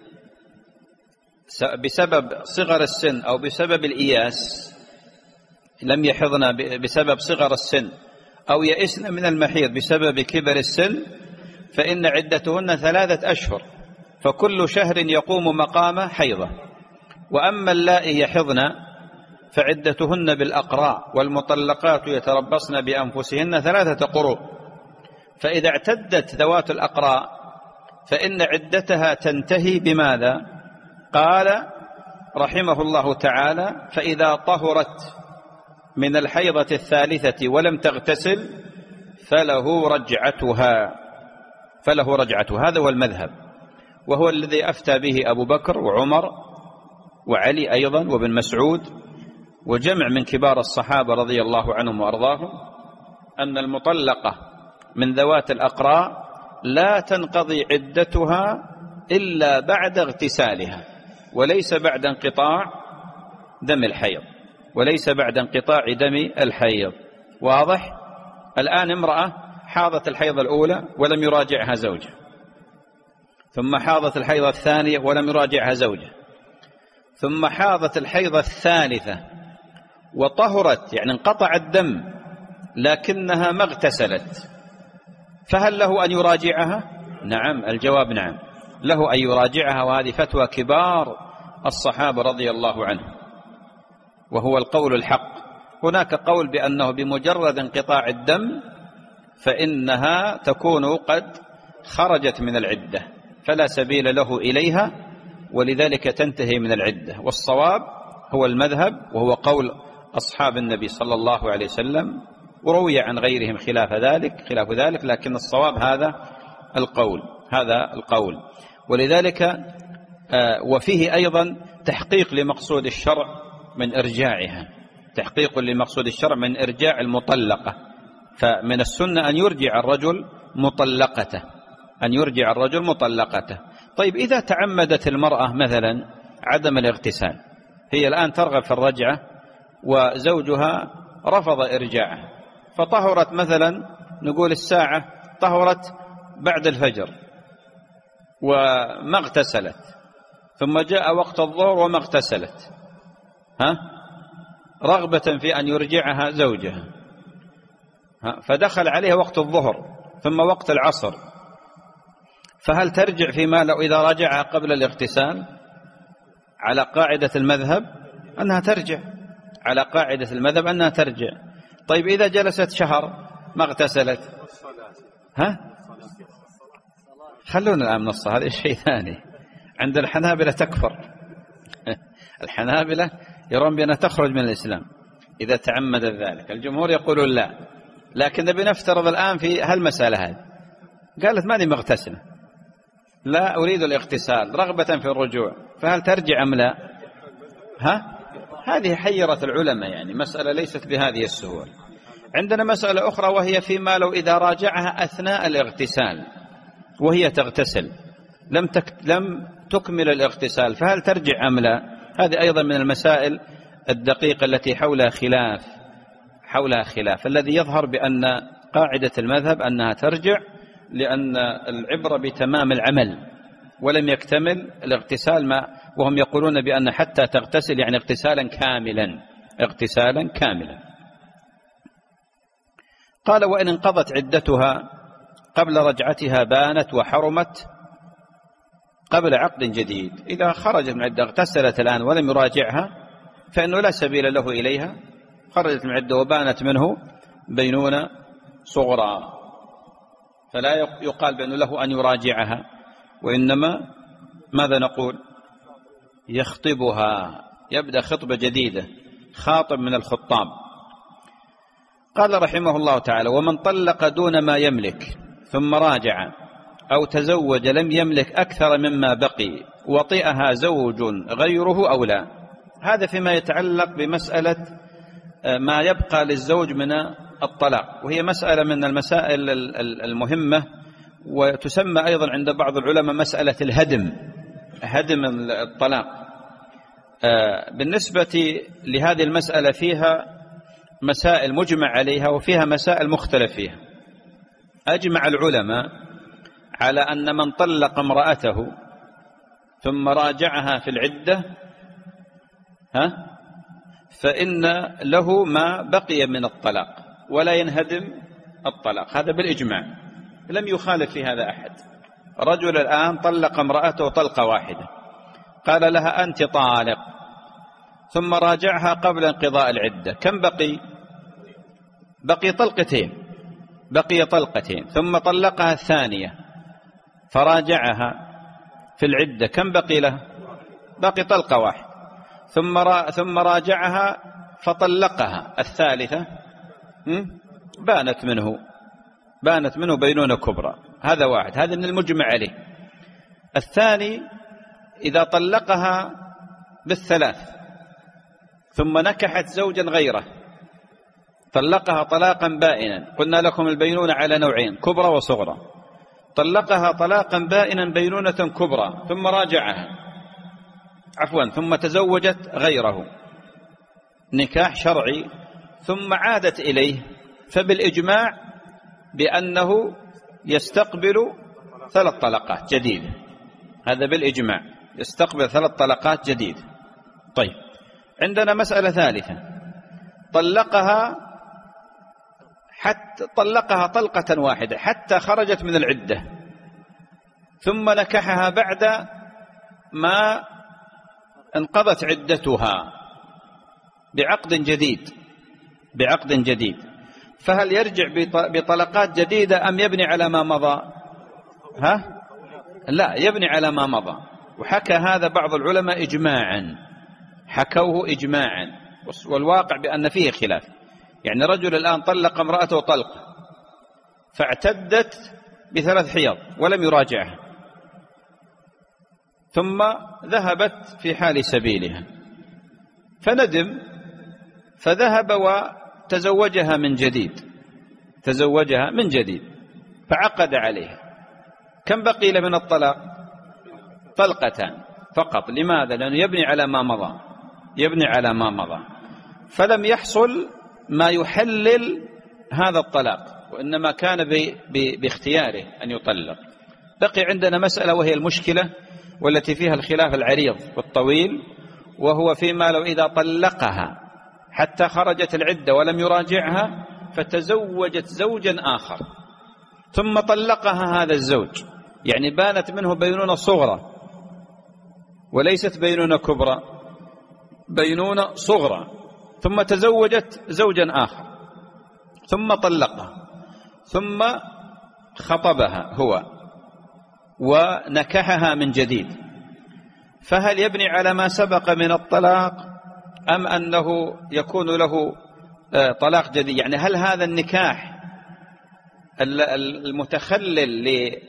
بسبب صغر السن أو بسبب الإياس، لم يحضن بسبب صغر السن أو يئسن من المحيض بسبب كبر السن، فإن عدتهن ثلاثة أشهر، فكل شهر يقوم مقام حيضة. وأما اللائي يحضن فعدتهن بالأقراء، والمطلقات يتربصن بأنفسهن ثلاثة قروء. فإذا اعتدت ذوات الأقراء فإن عدتها تنتهي بماذا؟ قال رحمه الله تعالى: فإذا طهرت من الحيضة الثالثة ولم تغتسل فله رجعتها فله رجعتها. هذا هو المذهب، وهو الذي أفتى به أبو بكر وعمر وعلي أيضا وابن مسعود وجمع من كبار الصحابة رضي الله عنهم وأرضاهم، أن المطلقة من ذوات الأقراء لا تنقضي عدتها إلا بعد اغتسالها، وليس بعد انقطاع دم الحيض وليس بعد انقطاع دم الحيض. واضح؟ الآن امرأة حاضت الحيضة الأولى ولم يراجعها زوجها، ثم حاضت الحيضة الثانية ولم يراجعها زوجها، ثم حاضت الحيضة الثالثة وطهرت، يعني انقطع الدم لكنها ما اغتسلت، فهل له أن يراجعها؟ نعم، الجواب نعم، له أن يراجعها. وهذه فتوى كبار الصحابة رضي الله عنهم، وهو القول الحق. هناك قول بأنه بمجرد انقطاع الدم فإنها تكون قد خرجت من العدة فلا سبيل له إليها، ولذلك تنتهي من العدة. والصواب هو المذهب، وهو قول أصحاب النبي صلى الله عليه وسلم، وروي عن غيرهم خلاف ذلك خلاف ذلك لكن الصواب هذا القول هذا القول ولذلك وفيه أيضا تحقيق لمقصود الشرع من إرجاعها، تحقيق لمقصود الشرع من إرجاع المطلقة. فمن السنة أن يرجع الرجل مطلقته أن يرجع الرجل مطلقته. طيب، إذا تعمدت المرأة مثلا عدم الاغتسال، هي الآن ترغب في الرجعة وزوجها رفض إرجاعها، فطهرت مثلا نقول الساعة طهرت بعد الفجر وما اغتسلت، ثم جاء وقت الظهر وما اغتسلت، ها رغبة في أن يرجعها زوجها، ها فدخل عليها وقت الظهر ثم وقت العصر، فهل ترجع فيما لو إذا رجعها قبل الاغتسال؟ على قاعدة المذهب أنها ترجع على قاعدة المذهب أنها ترجع. طيب، إذا جلست شهر ما اغتسلت، ها خلونا الآن من الصلاة، هذا شيء ثاني. عند الحنابلة تكفر الحنابلة يرون بأنها تخرج من الإسلام إذا تعمد ذلك، الجمهور يقولون لا. لكن بنفترض الآن في هالمسألة هذه، قالت ماني مغتسلة، لا أريد الاغتسال رغبة في الرجوع، فهل ترجع أم لا؟ ها هذه حيرت العلماء، يعني مسألة ليست بهذه السهولة. عندنا مسألة أخرى، وهي فيما لو إذا راجعها أثناء الاغتسال وهي تغتسل لم تك... لم تكمل الاغتسال، فهل ترجع أم لا؟ هذه أيضا من المسائل الدقيقة التي حولها خلاف حولها خلاف الذي يظهر بأن قاعدة المذهب أنها ترجع، لأن العبرة بتمام العمل، ولم يكتمل الاغتسال ما وهم يقولون بأن حتى تغتسل يعني اغتسالا كاملا اغتسالا كاملا. قال: وإن انقضت عدتها قبل رجعتها بانت وحرمت قبل عقد جديد. إذا خرجت من عدة اغتسلت الآن ولم يراجعها فإنه لا سبيل له إليها، خرجت من عدة وبانت منه بينونة صغرى، فلا يقال بأنه له أن يراجعها، وإنما ماذا نقول؟ يخطبها، يبدأ خطبة جديدة، خاطب من الخطاب. قال رحمه الله تعالى: ومن طلق دون ما يملك ثم راجع أو تزوج لم يملك أكثر مما بقي وطئها زوج غيره أو لا. هذا فيما يتعلق بمسألة ما يبقى للزوج من الطلاق، وهي مسألة من المسائل المهمة، وتسمى أيضا عند بعض العلماء مسألة الهدم، هدم الطلاق. بالنسبة لهذه المسألة فيها مسائل مجمع عليها وفيها مسائل مختلف فيها. أجمع العلماء على أن من طلق امرأته ثم راجعها في العدة ها فإن له ما بقي من الطلاق ولا ينهدم الطلاق، هذا بالإجماع، لم يخالف في هذا أحد. رجل الآن طلق امرأته طلقة واحدة، قال لها أنت طالق، ثم راجعها قبل انقضاء العدة، كم بقي؟ بقي طلقتين، بقي طلقتين، ثم طلقها الثانية فراجعها في العدة، كم بقي له؟ بقي طلقة واحدة، ثم را ثم راجعها فطلقها الثالثة، بانت منه بانت منه بينونة كبرى. هذا واحد، هذا من المجمع عليه. الثاني إذا طلقها بالثلاث ثم نكحت زوجا غيره، طلقها طلاقا بائنا، قلنا لكم البينونة على نوعين، كبرى وصغرى، طلقها طلاقا بائنا بينونة كبرى ثم راجعها عفوا ثم تزوجت غيره نكاح شرعي ثم عادت إليه، فبالإجماع بأنه يستقبل ثلاث طلقات جديدة، هذا بالإجماع يستقبل ثلاث طلقات جديدة. طيب، عندنا مسألة ثالثة، طلقها حتى طلقها طلقة واحدة حتى خرجت من العدة، ثم نكحها بعد ما انقضت عدتها بعقد جديد بعقد جديد فهل يرجع بطلقات جديدة أم يبني على ما مضى؟ ها؟ لا، يبني على ما مضى. وحكى هذا بعض العلماء إجماعا، حكوه إجماعا، والواقع بأن فيه خلاف. يعني رجل الآن طلق امرأته طلقة فاعتدت بثلاث حيض ولم يراجعها، ثم ذهبت في حال سبيلها فندم فذهب وتزوجها من جديد تزوجها من جديد فعقد عليها، كم بقي له من الطلاق؟ طلقتان فقط. لماذا؟ لأنه يبني على ما مضى يبني على ما مضى فلم يحصل ما يحلل هذا الطلاق، وإنما كان باختياره أن يطلق. بقي عندنا مسألة وهي المشكلة والتي فيها الخلاف العريض والطويل، وهو فيما لو إذا طلقها حتى خرجت العدة ولم يراجعها فتزوجت زوجا آخر ثم طلقها هذا الزوج، يعني بانت منه بينونة صغرى وليست بينونة كبرى، بينونة صغرى، ثم تزوجت زوجا آخر ثم طلقها ثم خطبها هو ونكحها من جديد، فهل يبني على ما سبق من الطلاق أم أنه يكون له طلاق جديد؟ يعني هل هذا النكاح المتخلل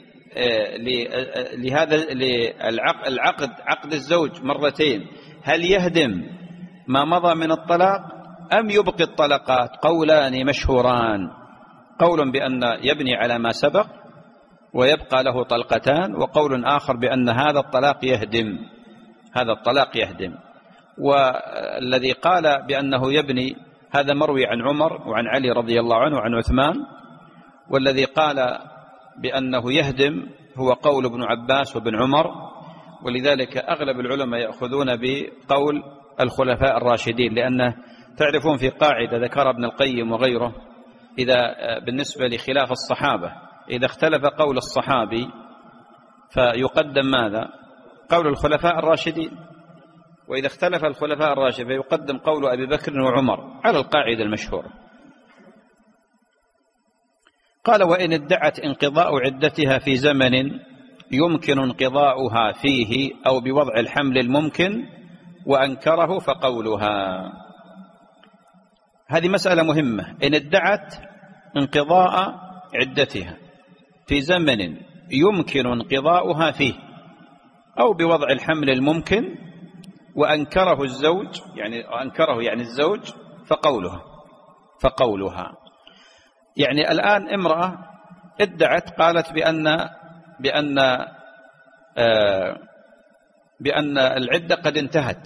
لهذا العقد عقد الزوج مرتين هل يهدم ما مضى من الطلاق أم يبقي الطلقات؟ قولان مشهوران، قول بأن يبني على ما سبق ويبقى له طلقتان، وقول آخر بأن هذا الطلاق يهدم هذا الطلاق يهدم. والذي قال بأنه يبني هذا مروي عن عمر وعن علي رضي الله عنه وعن عثمان، والذي قال بأنه يهدم هو قول ابن عباس وابن عمر، ولذلك أغلب العلماء يأخذون بقول الخلفاء الراشدين، لأنه تعرفون في قاعدة ذكر ابن القيم وغيره إذا بالنسبة لخلاف الصحابة إذا اختلف قول الصحابي فيقدم ماذا؟ قول الخلفاء الراشدين، وإذا اختلف الخلفاء الراشدين فيقدم قول أبي بكر وعمر على القاعدة المشهورة. قال: وإن ادعت انقضاء عدتها في زمن يمكن انقضاؤها فيه أو بوضع الحمل الممكن وأنكره فقولها. هذه مسألة مهمة. إن ادعت انقضاء عدتها في زمن يمكن انقضاؤها فيه أو بوضع الحمل الممكن وأنكره الزوج، يعني أنكره يعني الزوج، فقولها فقولها يعني الآن امرأة ادعت قالت بأن بأن آه بأن العدة قد انتهت،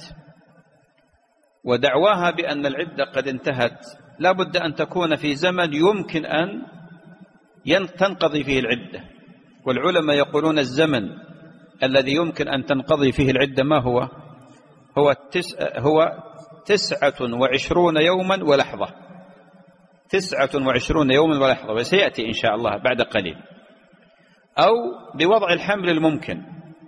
ودعواها بأن العدة قد انتهت لا بد أن تكون في زمن يمكن أن تنقضي فيه العدة. والعلماء يقولون الزمن الذي يمكن أن تنقضي فيه العدة ما هو؟ هو تس هو تسعة وعشرون يوما ولحظة، تسعة وعشرون يوما ولحظة، وسيأتي إن شاء الله بعد قليل. أو بوضع الحمل الممكن،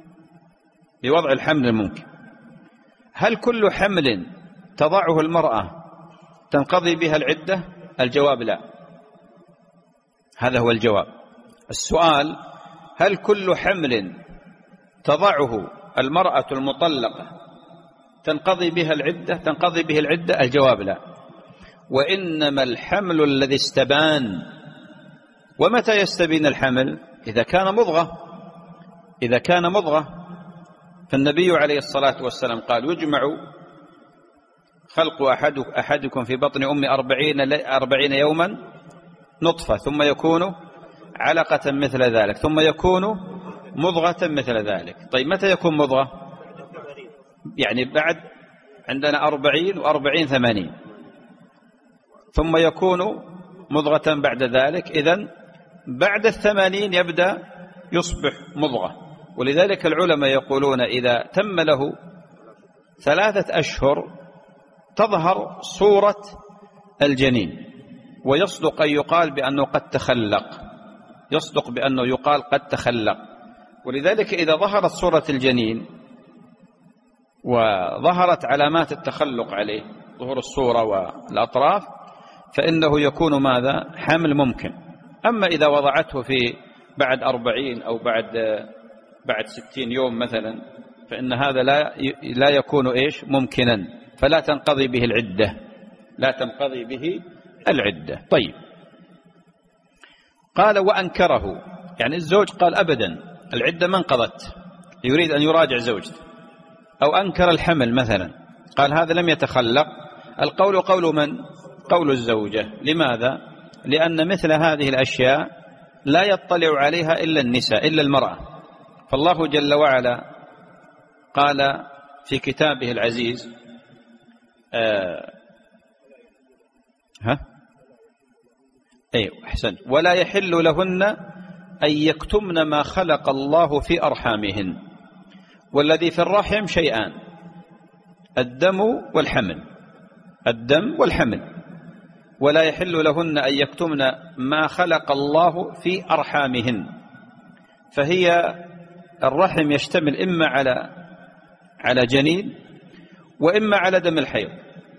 بوضع الحمل الممكن. هل كل حمل تضعه المرأة تنقضي بها العدة؟ الجواب لا، هذا هو الجواب. السؤال: هل كل حمل تضعه المرأة المطلقة تنقضي بها العدة تنقضي به العدة؟ الجواب لا. وإنما الحمل الذي استبان. ومتى يستبين الحمل؟ إذا كان مضغة، إذا كان مضغة. فالنبي عليه الصلاة والسلام قال: يجمع خلق أحد أحدكم في بطن أم أربعين, أربعين يوما نطفة ثم يكون علقة مثل ذلك ثم يكون مضغة مثل ذلك. طيب متى يكون مضغة؟ يعني بعد عندنا أربعين وأربعين ثمانين، ثم يكون مضغة بعد ذلك. إذن بعد الثمانين يبدأ يصبح مضغة. ولذلك العلماء يقولون إذا تم له ثلاثة أشهر تظهر صورة الجنين، ويصدق أن يقال بأنه قد تخلق، يصدق بأنه يقال قد تخلق. ولذلك إذا ظهرت صورة الجنين وظهرت علامات التخلق عليه، ظهور الصورة والأطراف، فإنه يكون ماذا؟ حمل ممكن. أما إذا وضعته في بعد أربعين أو بعد بعد ستين يوم مثلا، فإن هذا لا لا يكون إيش؟ ممكنا، فلا تنقضي به العدة، لا تنقضي به العدة. طيب، قال: وأنكره، يعني الزوج قال أبدا العدة ما انقضت، يريد أن يراجع زوجته. أو أنكر الحمل مثلا، قال هذا لم يتخلق. القول قول من؟ قول الزوجة. لماذا؟ لأن مثل هذه الأشياء لا يطلع عليها إلا النساء، إلا المرأة. فالله جل وعلا قال في كتابه العزيز آه ها أي أحسن ولا يحل لهن أن يكتمن ما خلق الله في أرحامهن. والذي في الرحم شيئان: الدم والحمل، الدم والحمل. ولا يحل لهن أن يكتمن ما خلق الله في أرحامهن. فهي الرحم يشتمل إما على على جنين وإما على دم الحيض.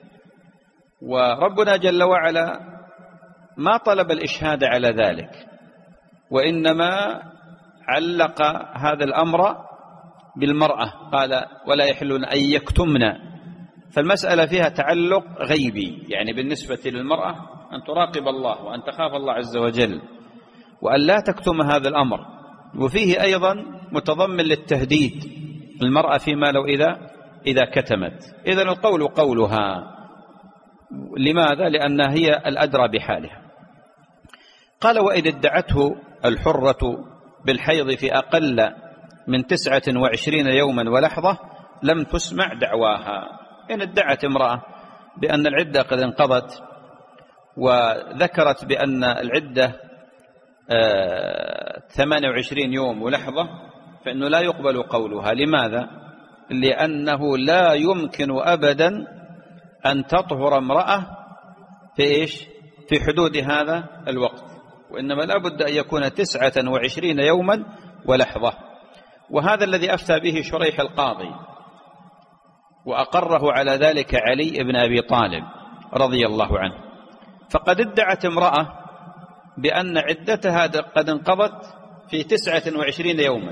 وربنا جل وعلا ما طلب الإشهاد على ذلك، وإنما علق هذا الأمر بالمرأة، قال: ولا يحل أن يكتمن. فالمسألة فيها تعلق غيبي، يعني بالنسبة للمرأة أن تراقب الله وأن تخاف الله عز وجل وأن لا تكتم هذا الأمر. وفيه أيضا متضمن للتهديد المرأة فيما لو إذا إذا كتمت. إذن القول قولها. لماذا؟ لأنها هي الأدرى بحالها. قال: وإذ ادعته الحرة بالحيض في أقل من تسعة وعشرين يوما ولحظة لم تسمع دعواها. إن ادعت امرأة بأن العدة قد انقضت وذكرت بأن العدة ثمانية وعشرين يوم ولحظة فإنه لا يقبل قولها. لماذا؟ لأنه لا يمكن أبدا أن تطهر امرأة في إيش؟ في حدود هذا الوقت، وإنما لا بد أن يكون تسعة وعشرين يوما ولحظة. وهذا الذي أفتى به شريح القاضي، وأقره على ذلك علي بن أبي طالب رضي الله عنه. فقد ادعت امرأة بأن عدتها قد انقضت في تسعة وعشرين يوما،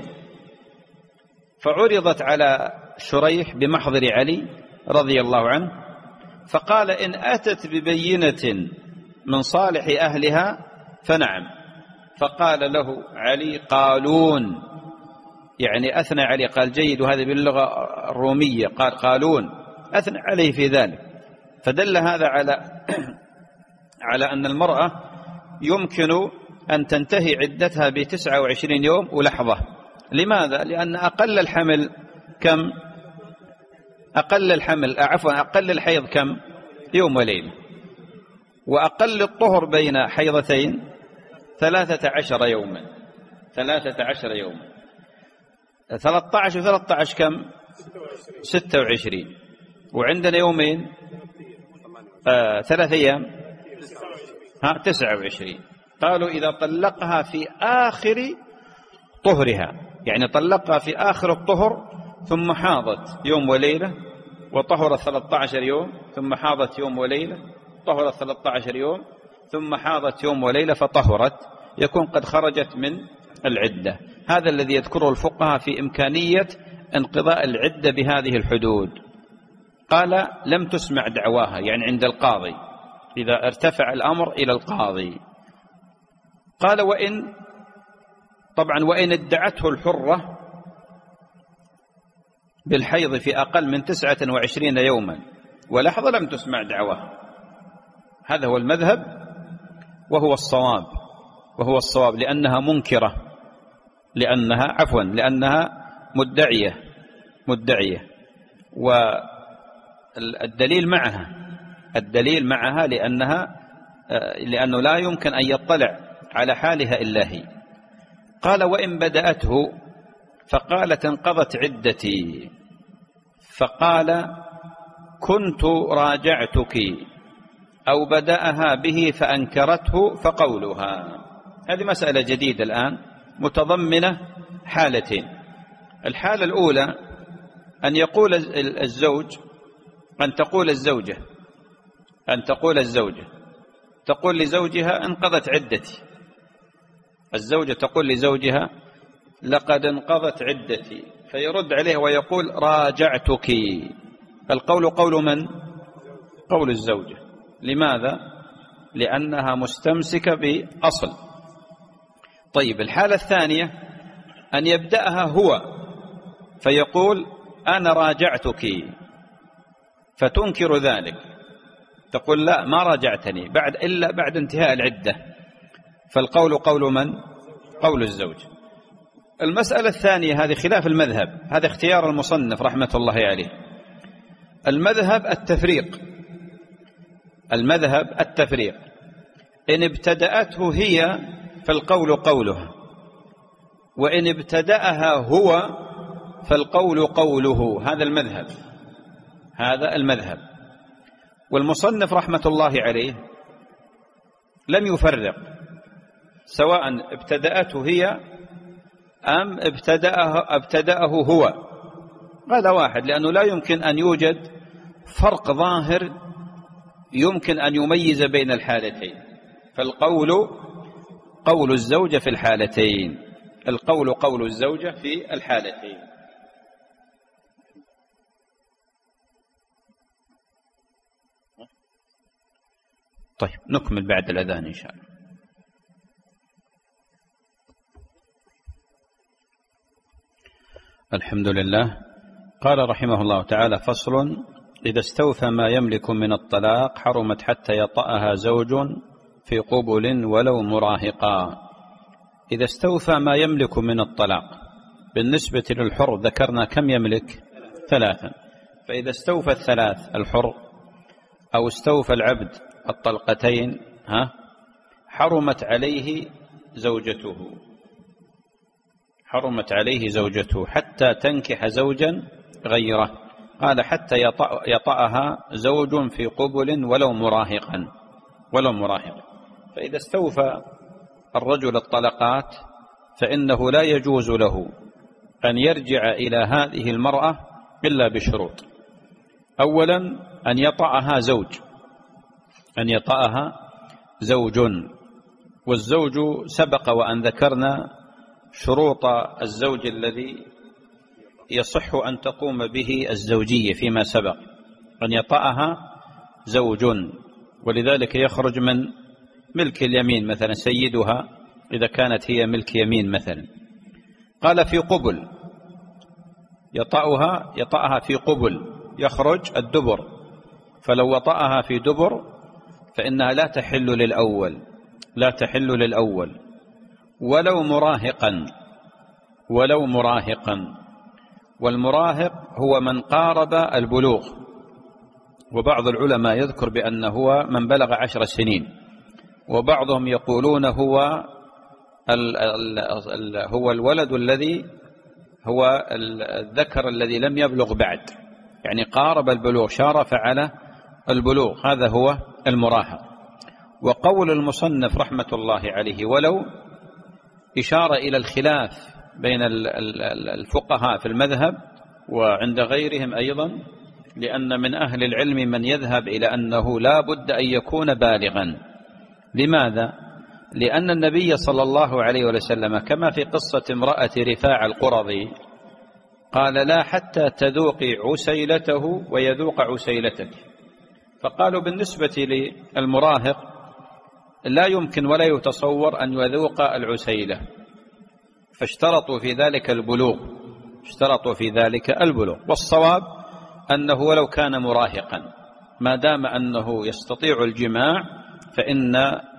فعرضت على شريح بمحضر علي رضي الله عنه، فقال إن أتت ببينة من صالح أهلها فنعم. فقال له علي قالون، يعني أثنى علي، قال جيد، وهذا باللغة الرومية قال قالون، أثنى عليه في ذلك. فدل هذا على على أن المرأة يمكن أن تنتهي عدتها بتسعة وعشرين يوم ولحظة. لماذا؟ لأن أقل الحمل كم؟ أقل الحمل عفوا أقل الحيض كم؟ يوم وليلة. وأقل الطهر بين حيضتين ثلاثة عشر يوما، ثلاثة عشر يوما. ثلاثة عشر وثلاثة عشر كم؟ ستة وعشرين. وعندنا يومين آه ثلاث أيام ها تسعة وعشرين. قالوا إذا طلقها في آخر طهرها، يعني طلقها في آخر الطهر ثم حاضت يوم وليلة وطهرت ثلاثة عشر يوم، ثم حاضت يوم وليلة طهرت ثلاثة عشر يوم، ثم حاضت يوم وليلة فطهرت، يكون قد خرجت من العدة. هذا الذي يذكره الفقهاء في إمكانية انقضاء العدة بهذه الحدود. قال لم تسمع دعواها، يعني عند القاضي إذا ارتفع الأمر إلى القاضي. قال وإن طبعا وإن ادعته الحرة بالحيض في أقل من تسعة وعشرين يوما ولحظة لم تسمع دعواها. هذا هو المذهب وهو الصواب، وهو الصواب لأنها منكرة، لأنها عفوا لأنها مدعية مدعية والدليل معها، الدليل معها لأنها لأنه لا يمكن أن يطلع على حالها إلا هي. قال وإن بدأته فقالت انقضت عدتي، فقال كنت راجعتك، أو بدأها به فأنكرته فقولها. هذه مسألة جديدة الآن متضمنة حالتين. الحالة الأولى أن يقول الزوج أن تقول الزوجة أن تقول الزوجة تقول لزوجها انقضت عدتي. الزوجة تقول لزوجها لقد انقضت عدتي، فيرد عليه ويقول راجعتك. القول قول من؟ قول الزوجة. لماذا؟ لأنها مستمسكة بأصل. طيب الحالة الثانية أن يبدأها هو فيقول أنا راجعتك، فتنكر ذلك، تقول لا ما راجعتني بعد إلا بعد انتهاء العدة. فالقول قول من؟ قول الزوج. المسألة الثانية هذه خلاف المذهب، هذا اختيار المصنف رحمة الله عليه. المذهب التفريق، المذهب التفريق. إن ابتدأته هي فالقول قولها، وإن ابتدأها هو فالقول قوله. هذا المذهب، هذا المذهب. والمصنف رحمة الله عليه لم يفرق سواء ابتدأته هي أم ابتدأه, ابتدأه هو، هذا واحد، لأنه لا يمكن أن يوجد فرق ظاهر يمكن أن يميز بين الحالتين. فالقول قول الزوجة في الحالتين، القول قول الزوجة في الحالتين. طيب نكمل بعد الأذان إن شاء الله. الحمد لله. قال رحمه الله تعالى فصل: إذا استوفى ما يملك من الطلاق حرمت حتى يطأها زوج في قبل ولو مراهقا. إذا استوفى ما يملك من الطلاق، بالنسبة للحر ذكرنا كم يملك؟ ثلاثا. فإذا استوفى الثلاث الحر أو استوفى العبد الطلقتين ها حرمت عليه زوجته حرمت عليه زوجته حتى تنكح زوجا غيره. قال حتى يطأ يطأها زوج في قبل ولو مراهقا ولو مراهقا. فإذا استوفى الرجل الطلقات فإنه لا يجوز له أن يرجع إلى هذه المرأة إلا بشروط. أولا أن يطأها زوج أن يطأها زوج والزوج سبق وأن ذكرنا شروط الزوج الذي يصح أن تقوم به الزوجية فيما سبق، أن يطأها زوج، ولذلك يخرج من ملك اليمين مثلا سيدها إذا كانت هي ملك يمين مثلا. قال في قبل يطأها يطأها في قبل يخرج الدبر، فلو وطأها في دبر فإنها لا تحل للأول لا تحل للأول ولو مراهقا ولو مراهقا والمراهق هو من قارب البلوغ، وبعض العلماء يذكر بأنه هو من بلغ عشر سنين، وبعضهم يقولون هو ال ال ال هو الولد الذي هو الذكر الذي لم يبلغ بعد، يعني قارب البلوغ شارف على البلوغ، هذا هو المراهق. وقول المصنف رحمة الله عليه ولو إشارة إلى الخلاف بين الفقهاء في المذهب وعند غيرهم أيضا، لأن من أهل العلم من يذهب إلى أنه لا بد أن يكون بالغا. لماذا؟ لأن النبي صلى الله عليه وسلم كما في قصة امرأة رفاع القرظي قال لا حتى تذوقي عسيلته ويذوق عسيلتك، فقالوا بالنسبة للمراهق لا يمكن ولا يتصور أن يذوق العسيلة، فاشترطوا في ذلك البلوغ اشترطوا في ذلك البلوغ. والصواب أنه ولو كان مراهقا ما دام أنه يستطيع الجماع فإن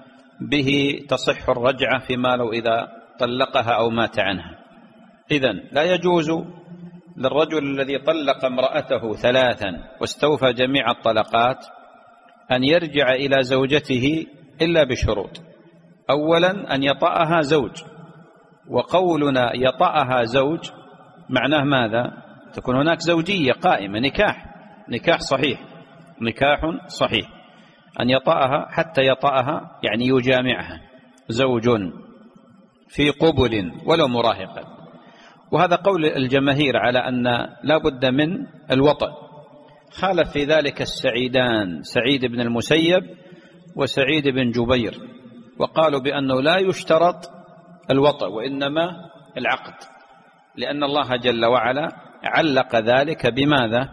به تصح الرجعة فيما لو إذا طلقها أو مات عنها. إذن لا يجوز للرجل الذي طلق امرأته ثلاثا واستوفى جميع الطلقات أن يرجع إلى زوجته إلا بشروط. أولا أن يطأها زوج، وقولنا يطأها زوج معناه ماذا؟ تكون هناك زوجية قائمة، نكاح نكاح صحيح نكاح صحيح. أن يطأها حتى يطأها يعني يجامعها زوج في قبل ولو مراهقا، وهذا قول الجماهير على أن لا بد من الوطأ. خالف في ذلك السعيدان سعيد بن المسيب وسعيد بن جبير، وقالوا بأنه لا يشترط الوطأ وإنما العقد، لأن الله جل وعلا علق ذلك بماذا؟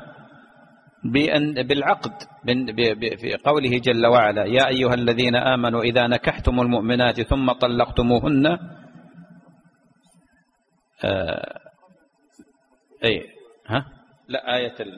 بأن بالعقد في قوله جل وعلا يا أيها الذين آمنوا إذا نكحتم المؤمنات ثم طلقتموهن آه أي ها لا آية ال...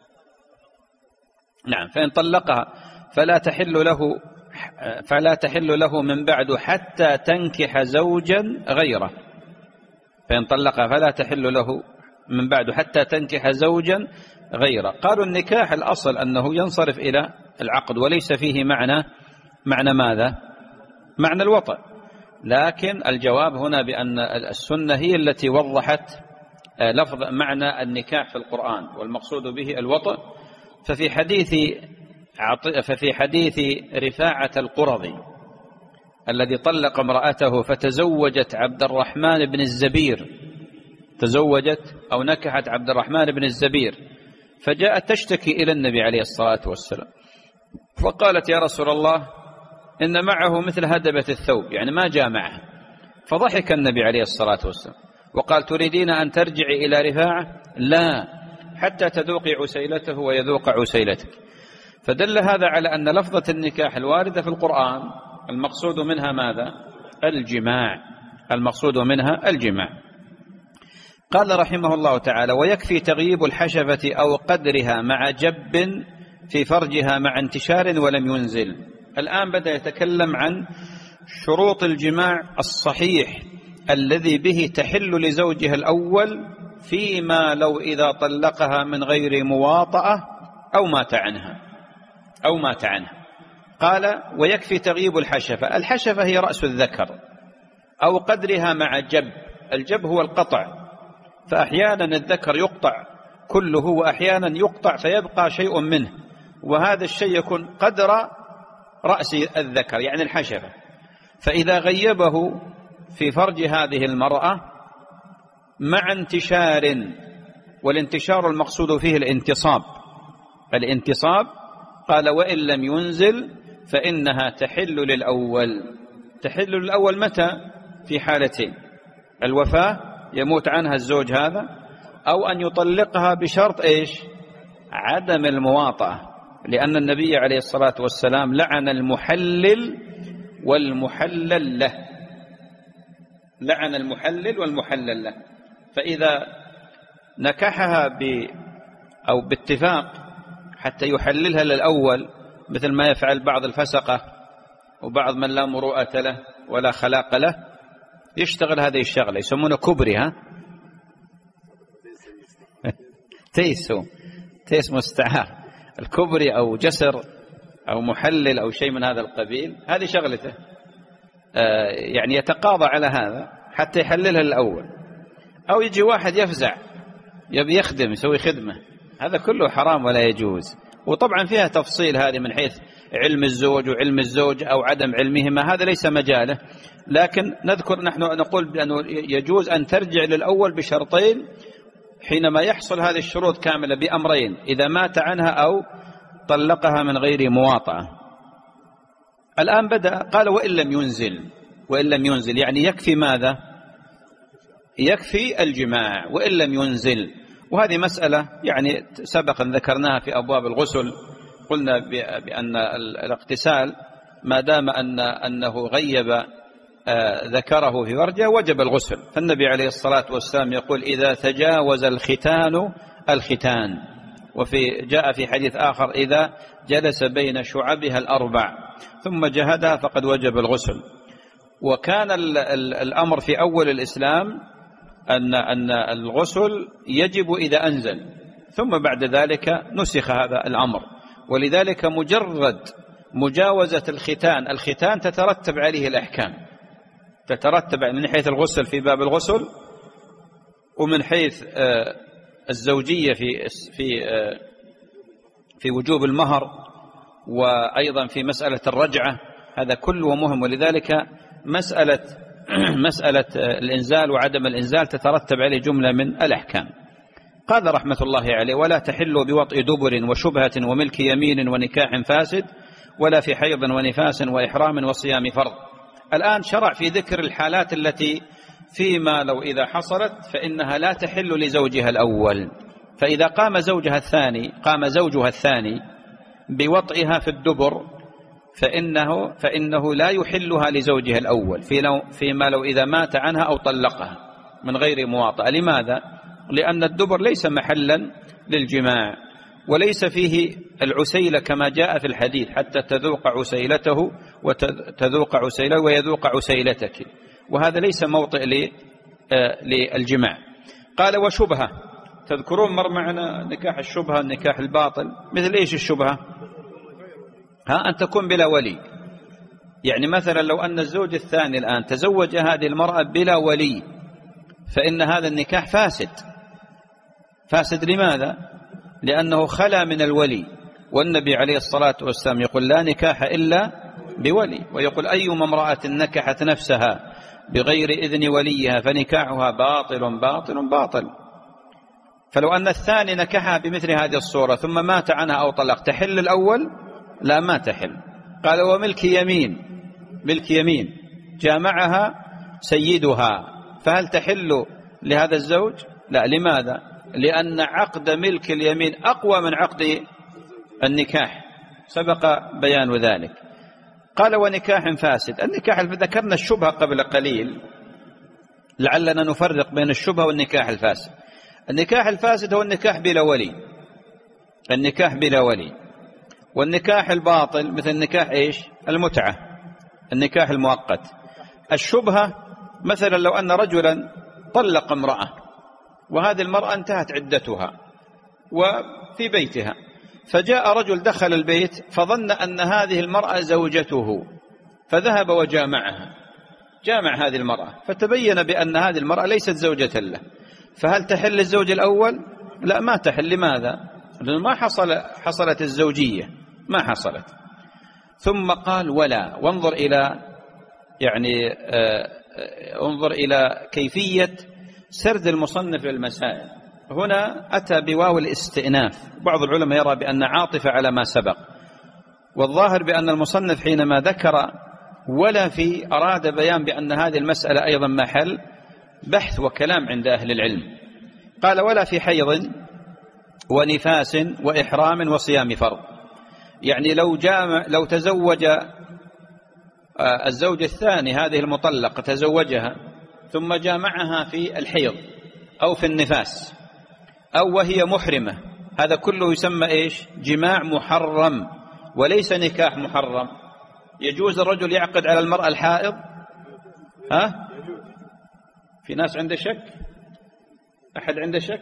نعم فإن طلقها فلا تحل له فلا تحل له من بعد حتى تنكح زوجا غيره. فإن طلقها فلا تحل له من بعد حتى تنكح زوجا غيره. قالوا النكاح الأصل أنه ينصرف إلى العقد وليس فيه معنى معنى ماذا؟ معنى الوطأ. لكن الجواب هنا بأن السنة هي التي وضحت لفظ معنى النكاح في القرآن والمقصود به الوطأ. ففي حديث ففي حديث رفاعة القرظي الذي طلق امرأته فتزوجت عبد الرحمن بن الزبير تزوجت أو نكحت عبد الرحمن بن الزبير، فجاءت تشتكي إلى النبي عليه الصلاة والسلام فقالت يا رسول الله إن معه مثل هدبة الثوب، يعني ما جاء معها. فضحك النبي عليه الصلاة والسلام وقال تريدين أن ترجعي إلى رفاعة؟ لا، حتى تذوقي عسيلته ويذوق عسيلتك. فدل هذا على أن لفظة النكاح الواردة في القرآن المقصود منها ماذا؟ الجماع المقصود منها الجماع. قال رحمه الله تعالى ويكفي تغييب الحشفة أو قدرها مع جب في فرجها مع انتشار ولم ينزل. الآن بدأ يتكلم عن شروط الجماع الصحيح الذي به تحل لزوجها الأول فيما لو إذا طلقها من غير مواطأة أو مات عنها أو مات عنها. قال ويكفي تغييب الحشفة. الحشفة هي رأس الذكر، أو قدرها مع جب. الجب هو القطع، فأحيانا الذكر يقطع كله وأحيانا يقطع فيبقى شيء منه، وهذا الشيء يكون قدر رأس الذكر يعني الحشفة. فإذا غيبه في فرج هذه المرأة مع انتشار، والانتشار المقصود فيه الانتصاب، الانتصاب قال وإن لم ينزل فإنها تحل للأول. تحل للأول متى؟ في حالتين: الوفاة، يموت عنها الزوج هذا، أو أن يطلقها بشرط إيش؟ عدم المواطأة، لأن النبي عليه الصلاة والسلام لعن المحلل والمحلل له، لعن المحلل والمحلل له. فإذا نكحها ب أو باتفاق حتى يحللها للأول، مثل ما يفعل بعض الفسقة وبعض من لا مروءة له ولا خلاق له، يشتغل هذه الشغلة يسمونه كبري، ها تيسو تيس مستعار، الكبري أو جسر أو محلل أو شيء من هذا القبيل، هذه شغلته. آه يعني يتقاضى على هذا حتى يحللها الأول. أو يجي واحد يفزع يبي يخدم يسوي خدمة، هذا كله حرام ولا يجوز. وطبعا فيها تفصيل هذه من حيث علم الزوج وعلم الزوج أو عدم علمهما، هذا ليس مجاله، لكن نذكر نحن نقول بأنه يجوز أن ترجع للأول بشرطين حينما يحصل هذه الشروط كاملة، بأمرين: إذا مات عنها أو طلقها من غير مواطأة. الآن بدأ قال وإن لم ينزل. وإن لم ينزل يعني يكفي ماذا؟ يكفي الجماع وإن لم ينزل. وهذه مسألة يعني سبقا ذكرناها في أبواب الغسل، قلنا بأن الاغتسال ما دام أن أنه غيب ذكره في فرجه وجب الغسل. فالنبي عليه الصلاة والسلام يقول: إذا تجاوز الختان الختان. وفي جاء في حديث آخر: إذا جلس بين شعبها الأربع ثم جهدها فقد وجب الغسل. وكان الأمر في أول الإسلام أن أن الغسل يجب إذا أنزل، ثم بعد ذلك نسخ هذا الأمر. ولذلك مجرد مجاوزة الختان الختان تترتب عليه الأحكام، تترتب من حيث الغسل في باب الغسل، ومن حيث الزوجية في في في وجوب المهر، وأيضا في مسألة الرجعة، هذا كله مهم. ولذلك مسألة مسألة الإنزال وعدم الإنزال تترتب عليه جملة من الأحكام. قال رحمة الله عليه: ولا تحل بوطء دبر وشبهة وملك يمين ونكاح فاسد، ولا في حيض ونفاس وإحرام وصيام فرض. الآن شرع في ذكر الحالات التي فيما لو إذا حصلت فإنها لا تحل لزوجها الأول. فإذا قام زوجها الثاني قام زوجها الثاني بوطئها في الدبر فإنه فإنه لا يحلها لزوجها الأول في لو فيما لو إذا مات عنها أو طلقها من غير مواطأة. لماذا؟ لأن الدبر ليس محلا للجماع، وليس فيه العسيلة كما جاء في الحديث: حتى تذوق عسيلته وتذوق عسيلته ويذوق عسيلتك. وهذا ليس موطئ للجماع. قال: وشبهة. تذكرون مر معنا نكاح الشبهة، النكاح الباطل. مثل إيش الشبهة؟ ها أن تكون بلا ولي. يعني مثلا لو أن الزوج الثاني الآن تزوج هذه المرأة بلا ولي، فإن هذا النكاح فاسد. فاسد لماذا؟ لأنه خلا من الولي. والنبي عليه الصلاة والسلام يقول: لا نكاح إلا بولي. ويقول: أيما امرأة نكحت نفسها بغير إذن وليها فنكاحها باطل باطل باطل. فلو أن الثاني نكحها بمثل هذه الصورة ثم مات عنها أو طلق، تحل الأول؟ لا، ما تحل. قال: وملك يمين. ملك يمين جامعها سيدها، فهل تحل لهذا الزوج؟ لا. لماذا؟ لأن عقد ملك اليمين أقوى من عقد النكاح، سبق بيان ذلك. قال: ونكاح فاسد. النكاح ذكرنا الشبهة قبل قليل، لعلنا نفرق بين الشبهة والنكاح الفاسد. النكاح الفاسد هو النكاح بلا ولي، النكاح بلا ولي. والنكاح الباطل مثل النكاح إيش؟ المتعة، النكاح المؤقت. الشبهة مثلا لو أن رجلا طلق امرأة وهذه المرأة انتهت عدتها وفي بيتها، فجاء رجل دخل البيت فظن أن هذه المرأة زوجته، فذهب وجامعها، جامع هذه المرأة فتبين بأن هذه المرأة ليست زوجة له، فهل تحل الزوج الأول؟ لا، ما تحل. لماذا؟ لأنه ما حصل حصلت الزوجية، ما حصلت. ثم قال ولا، وانظر إلى يعني آه انظر إلى كيفية سرد المصنف للمسائل. هنا أتى بواو الاستئناف، بعض العلماء يرى بأن عاطفة على ما سبق، والظاهر بأن المصنف حينما ذكر ولا في أراد بيان بأن هذه المسألة أيضا محل بحث وكلام عند أهل العلم. قال ولا في حيض ونفاس وإحرام وصيام فرض، يعني لو جامع لو تزوج الزوج الثاني هذه المطلقة تزوجها ثم جامعها في الحيض أو في النفاس أو وهي محرمة، هذا كله يسمى إيش؟ جماع محرم وليس نكاح محرم. يجوز الرجل يعقد على المرأة الحائض؟ ها؟ في ناس عنده شك؟ أحد عنده شك؟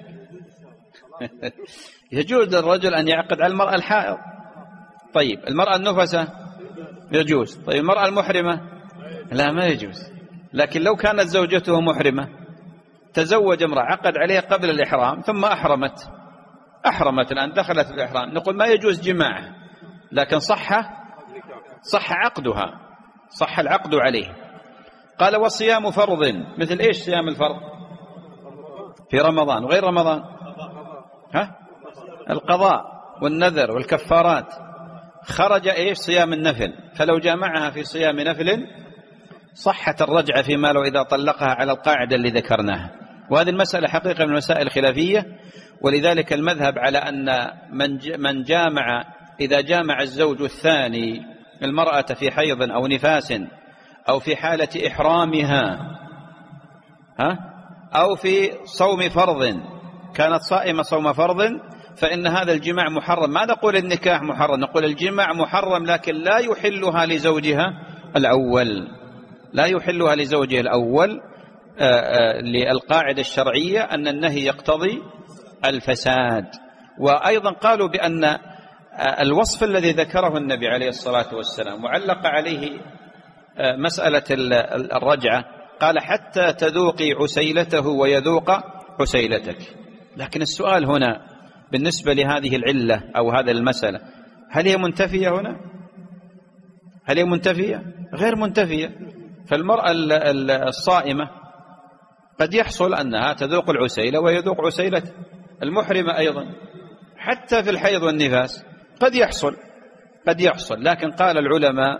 يجوز للرجل أن يعقد على المرأة الحائض. طيب المرأة النفسة يجوز. طيب المرأة المحرمة لا، ما يجوز. لكن لو كانت زوجته محرمة تزوج امرأة عقد عليها قبل الإحرام ثم أحرمت أحرمت الآن دخلت في الإحرام، نقول ما يجوز جماعها، لكن صح صح عقدها، صح العقد عليه. قال وصيام فرض، مثل إيش صيام الفرض؟ في رمضان وغير رمضان، ها؟ القضاء والنذر والكفارات. خرج إيش؟ صيام النفل، فلو جامعها في صيام نفل صحت الرجعة فيما لو إذا طلقها على القاعدة اللي ذكرناها. وهذه المسألة حقيقة من المسائل الخلافية، ولذلك المذهب على أن من جامع إذا جامع الزوج الثاني المرأة في حيض أو نفاس أو في حالة إحرامها ها أو في صوم فرض، كانت صائمة صوم فرض، فإن هذا الجماع محرم. ما نقول النكاح محرم، نقول الجماع محرم، لكن لا يحلها لزوجها الأول، لا يحلها لزوجها الأول للقاعدة الشرعية أن النهي يقتضي الفساد. وأيضا قالوا بأن الوصف الذي ذكره النبي عليه الصلاة والسلام وعلق عليه مسألة الرجعة، قال حتى تذوقي عسيلته ويذوق عسيلتك. لكن السؤال هنا بالنسبة لهذه العلة أو هذه المسألة، هل هي منتفية هنا؟ هل هي منتفية؟ غير منتفية. فالمرأة الصائمة قد يحصل أنها تذوق العسيلة ويذوق عسيلة، المحرمة أيضا حتى في الحيض والنفاس قد يحصل قد يحصل لكن قال العلماء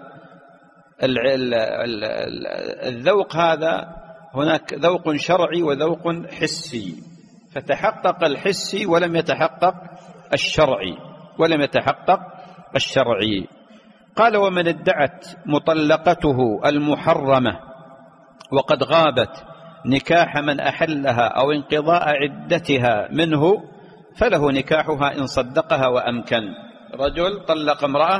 الذوق هذا هناك ذوق شرعي وذوق حسي، فتحقق الحسي ولم يتحقق الشرعي ولم يتحقق الشرعي. قال ومن ادعت مطلقته المحرمة وقد غابت نكاح من أحلها أو انقضاء عدتها منه فله نكاحها إن صدقها وأمكن. رجل طلق امرأة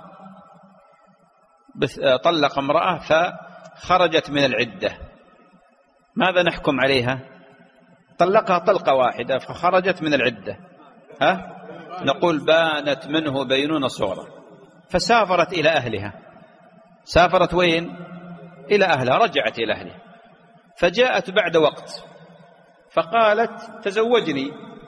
طلق امرأة فخرجت من العدة، ماذا نحكم عليها؟ طلقها طلقة واحدة فخرجت من العدة، ها؟ نقول بانت منه بينونة صغرى، فسافرت إلى أهلها. سافرت وين؟ إلى أهلها، رجعت إلى أهلها، فجاءت بعد وقت فقالت تزوجني.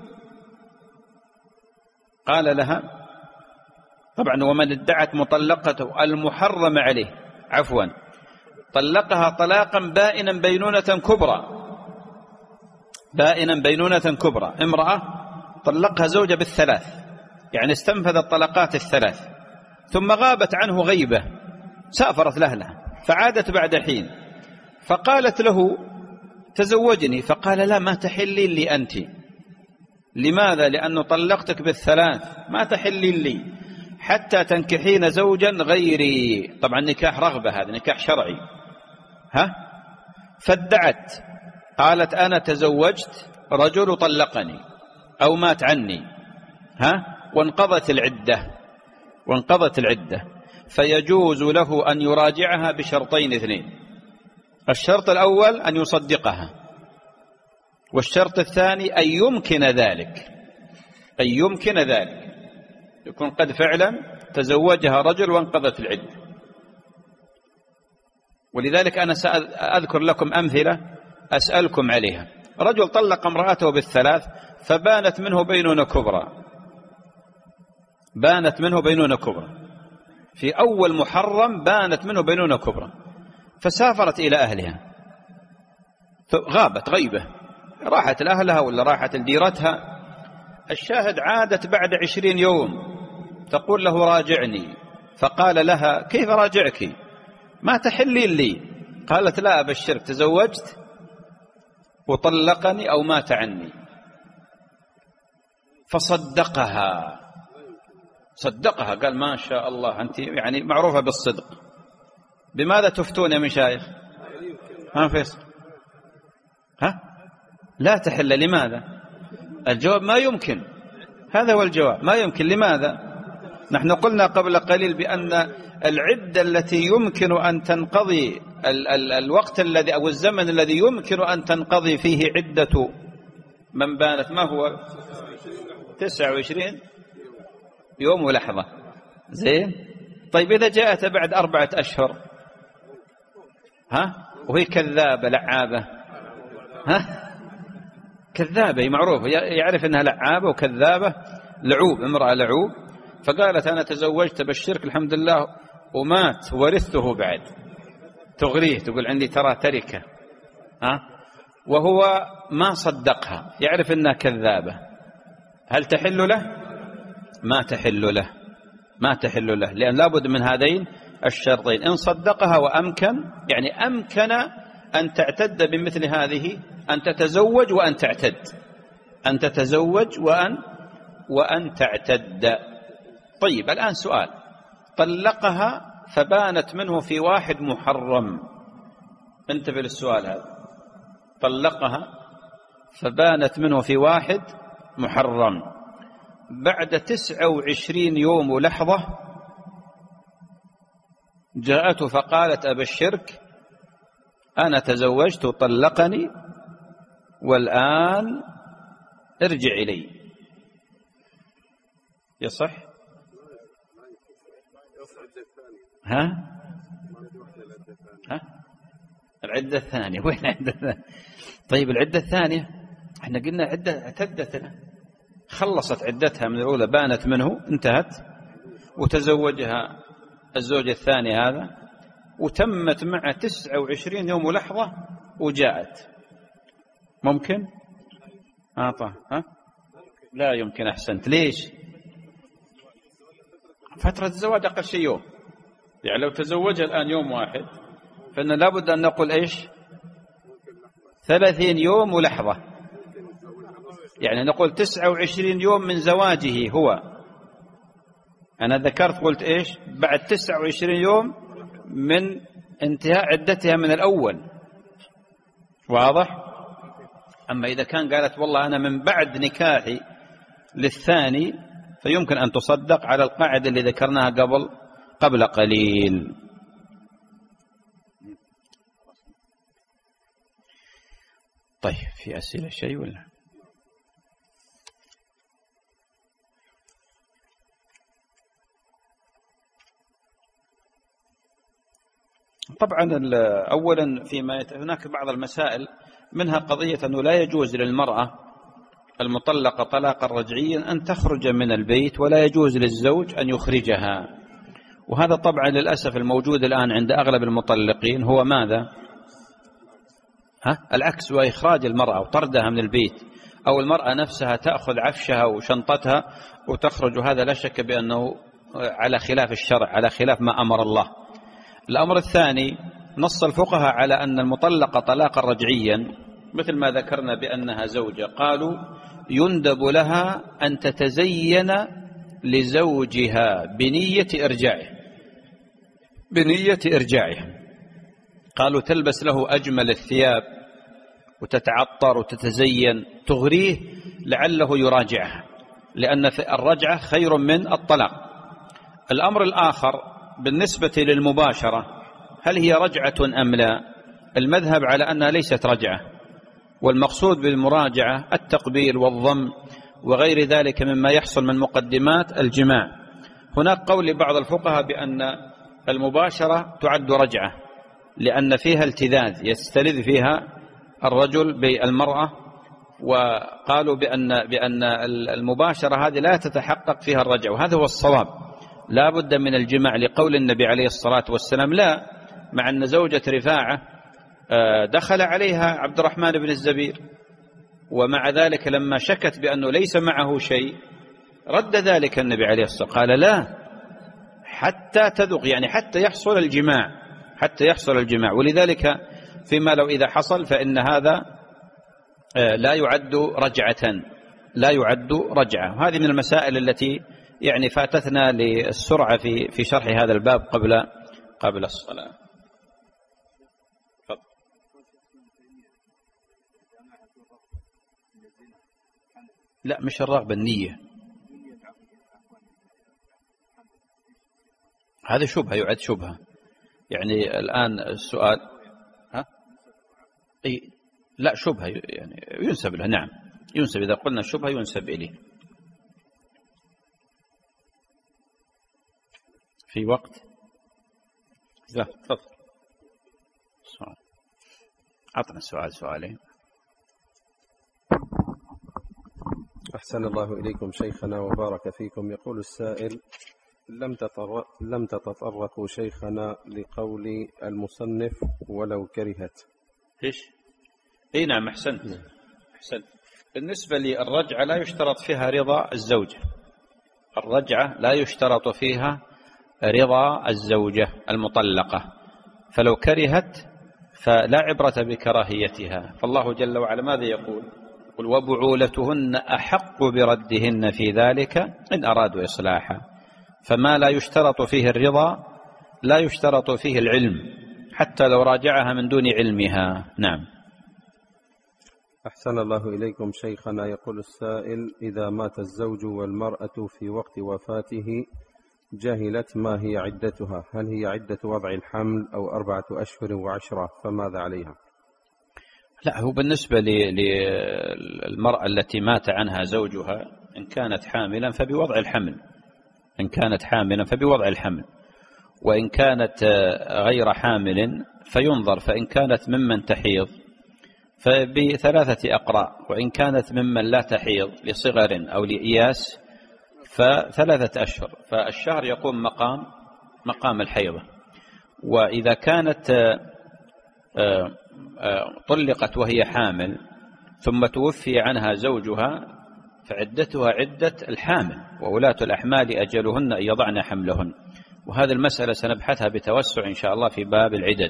قال لها طبعا ومن ادعت مطلقته المحرم عليه عفوا طلقها طلاقا بائنا بينونة كبرى، بائنا بينونة كبرى، امرأة طلقها زوجة بالثلاث، يعني استنفذ الطلقات الثلاث، ثم غابت عنه غيبة، سافرت لأهلها فعادت بعد حين، فقالت له تزوجني، فقال لا ما تحلين لي أنت. لماذا؟ لأنه طلقتك بالثلاث، ما تحلين لي حتى تنكحين زوجا غيري. طبعا نكاح رغبة، هذا نكاح شرعي، ها؟ فادعت قالت أنا تزوجت رجل طلقني أو مات عني، ها؟ وانقضت العدة وانقضت العدة فيجوز له أن يراجعها بشرطين اثنين. الشرط الأول أن يصدقها، والشرط الثاني أن يمكن ذلك، أن يمكن ذلك يكون قد فعلا تزوجها رجل وانقضت العدة. ولذلك أنا سأذكر لكم أمثلة أسألكم عليها. رجل طلق امرأته بالثلاث فبانت منه بينونة كبرى، بانت منه بينونة كبرى في أول محرم، بانت منه بينونة كبرى، فسافرت إلى أهلها، غابت غيبة، راحت لأهلها ولا راحت لديرتها. الشاهد عادت بعد عشرين يوم تقول له راجعني، فقال لها كيف راجعك؟ ما تحلين لي؟ قالت لا أبشرك، تزوجت وطلقني أو مات عني. فصدقها، صدقها، قال ما شاء الله أنت يعني معروفة بالصدق. بماذا تفتون يا مشايخ؟ ها فيصل؟ ها؟ لا تحل. لماذا؟ الجواب ما يمكن، هذا هو الجواب، ما يمكن. لماذا؟ نحن قلنا قبل قليل بأن العدة التي يمكن أن تنقضي ال ال الوقت الذي أو الزمن الذي يمكن أن تنقضي فيه عدة من بانت ما هو؟ تسعة وعشرين يوم ولحظة. زين؟ طيب إذا جاءت بعد أربعة أشهر ها وهي كذابة لعابة، ها كذابة معروفة، يعرف أنها لعابة وكذابة لعوب، امرأة لعوب، فقالت أنا تزوجت بالشرك الحمد لله ومات ورثته بعد، تغريه تقول عندي ترى تركة، ها وهو ما صدقها، يعرف أنها كذابة، هل تحل له؟ ما تحل له، ما تحل له، لأن لابد من هذين الشرطين. إن صدقها وأمكن، يعني أمكن أن تعتد بمثل هذه، أن تتزوج وأن تعتد، أن تتزوج وأن وأن تعتد. طيب الآن سؤال، طلقها فبانت منه في واحد محرم، انتبه للسؤال هذا، طلقها فبانت منه في واحد محرم، بعد تسعة وعشرين يوم ولحظة جاءته فقالت أبشرك أنا تزوجت وطلقني والآن ارجع إلي، يصح؟ ها؟ ها؟ العدة الثانية وين العدة الثانية؟ طيب العدة الثانية احنا قلنا عدة اعتدت لها، خلصت عدتها من الأولى، بانت منه انتهت، وتزوجها الزوج الثاني هذا، وتمت معه تسعة وعشرين يوم ولحظة وجاءت، ممكن؟ آه ها؟ لا يمكن. أحسنت. ليش؟ فترة الزواج أقل شيء يوم، يعني لو تزوجها الآن يوم واحد فإن لابد أن نقول إيش؟ ثلاثين يوم ولحظة، يعني نقول تسعة وعشرين يوم من زواجه هو، أنا ذكرت قلت إيش؟ بعد تسعة وعشرين يوم من انتهاء عدتها من الأول، واضح؟ أما إذا كان قالت والله أنا من بعد نكاحي للثاني فيمكن أن تصدق على القاعدة اللي ذكرناها قبل قبل قليل. طيب في أسئلة شيء ولا؟ طبعا أولا فيما هناك بعض المسائل منها قضية أنه لا يجوز للمرأة المطلقة طلاقا رجعيا أن تخرج من البيت، ولا يجوز للزوج أن يخرجها، وهذا طبعا للأسف الموجود الآن عند أغلب المطلقين هو ماذا؟ ها؟ العكس، وإخراج المرأة وطردها من البيت، أو المرأة نفسها تأخذ عفشها وشنطتها وتخرج، وهذا لا شك بأنه على خلاف الشرع، على خلاف ما أمر الله. الأمر الثاني، نص الفقهاء على أن المطلقة طلاقا رجعيا مثل ما ذكرنا بأنها زوجة، قالوا يندب لها أن تتزين لزوجها بنية إرجاعه، بنية إرجاعه، قالوا تلبس له أجمل الثياب وتتعطر وتتزين تغريه لعله يراجعها، لأن الرجعة خير من الطلاق. الأمر الآخر بالنسبة للمباشرة، هل هي رجعة أم لا؟ المذهب على أنها ليست رجعة، والمقصود بالمراجعة التقبيل والضم وغير ذلك مما يحصل من مقدمات الجماع. هناك قول لبعض الفقهاء بأن المباشرة تعد رجعة، لأن فيها التذاذ يستلذ فيها الرجل بالمرأة، وقالوا بأن بأن المباشرة هذه لا تتحقق فيها الرجعة، وهذا هو الصواب، لا بد من الجماع، لقول النبي عليه الصلاة والسلام: لا، مع أن زوجة رفاعة دخل عليها عبد الرحمن بن الزبير، ومع ذلك لما شكت بأنه ليس معه شيء رد ذلك النبي عليه الصلاة والسلام، قال: لا، حتى تذوق، يعني حتى يحصل الجماع، حتى يحصل الجماع. ولذلك فيما لو إذا حصل فإن هذا لا يعد رجعة، لا يعد رجعة. هذه من المسائل التي يعني فاتتنا للسرعة في في شرح هذا الباب قبل قبل الصلاة. لا، مش الرغبة، النية. هذا شبهة، يعد شبهة. يعني الآن السؤال ها؟ أي لا، شبهة يعني ينسب له، نعم ينسب، إذا قلنا شبهة ينسب إليه. في وقت لا تفضل سؤال، أعطنا السؤال سؤالين. أحسن الله إليكم شيخنا وبارك فيكم. يقول السائل: لم تطرق لم تتطرقوا شيخنا لقول المصنف ولو كرهت. ايش؟ اي نعم، احسنت احسنت. بالنسبة للرجعة لا يشترط فيها رضا الزوجة، الرجعة لا يشترط فيها رضا الزوجة المطلقة، فلو كرهت فلا عبرة بكراهيتها. فالله جل وعلا ماذا يقول؟ قل: وبعولتهن أحق بردهن في ذلك إن أرادوا إصلاحا. فما لا يشترط فيه الرضا لا يشترط فيه العلم، حتى لو راجعها من دون علمها. نعم. أحسن الله إليكم شيخنا. يقول السائل: إذا مات الزوج والمرأة في وقت وفاته جهلت ما هي عدتها، هل هي عدة وضع الحمل أو أربعة أشهر وعشرة، فماذا عليها؟ لا، هو بالنسبة للمرأة التي مات عنها زوجها إن كانت حاملا فبوضع الحمل، إن كانت حاملا فبوضع الحمل، وإن كانت غير حامل فينظر، فإن كانت ممن تحيض فبثلاثة أقراء، وإن كانت ممن لا تحيض لصغر أو لإياس فثلاثة أشهر، فالشهر يقوم مقام مقام الحيضة. وإذا كانت طلقت وهي حامل ثم توفي عنها زوجها فعدتها عدة الحامل، وولاة الأحمال أجلهن أن يضعن حملهن. وهذه المسألة سنبحثها بتوسع إن شاء الله في باب العدد.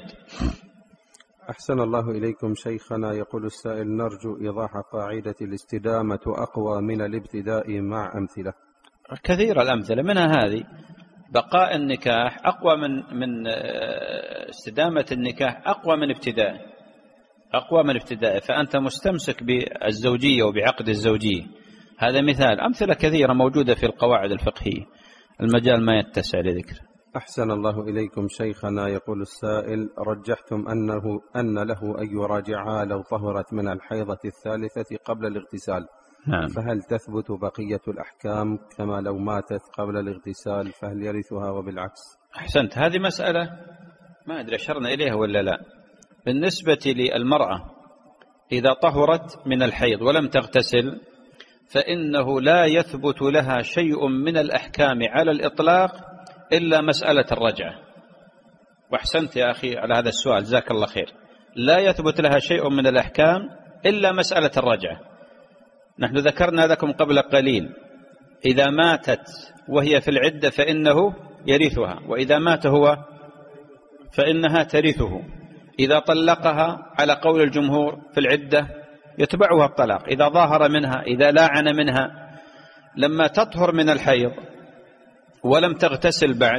أحسن الله إليكم شيخنا. يقول السائل: نرجو إيضاح قاعدة الاستدامة أقوى من الابتداء مع أمثلة. كثير الأمثلة، منها هذه: بقاء النكاح أقوى من من استدامة النكاح، أقوى من ابتداء، أقوى من ابتداء، فأنت مستمسك بالزوجية وبعقد الزوجية. هذا مثال. أمثلة كثيرة موجودة في القواعد الفقهية، المجال ما يتسع لذكر. أحسن الله إليكم شيخنا. يقول السائل: رجحتم أنه أن له أن يراجعها لو طهرت من الحيضة الثالثة قبل الاغتسال، نعم. فهل تثبت بقية الأحكام كما لو ماتت قبل الاغتسال، فهل يرثها وبالعكس؟ أحسنت. هذه مسألة ما أدري أشرنا إليها ولا لا. بالنسبة للمرأة إذا طهرت من الحيض ولم تغتسل فإنه لا يثبت لها شيء من الأحكام على الإطلاق إلا مسألة الرجعة. وأحسنت يا أخي على هذا السؤال، جزاك الله خير. لا يثبت لها شيء من الأحكام إلا مسألة الرجعة. نحن ذكرنا لكم قبل قليل: إذا ماتت وهي في العدة فإنه يرثها، وإذا مات هو فإنها ترثه. إذا طلقها على قول الجمهور في العدة يتبعها الطلاق، إذا ظاهر منها، إذا لاعن منها. لما تطهر من الحيض ولم تغتسل بعد،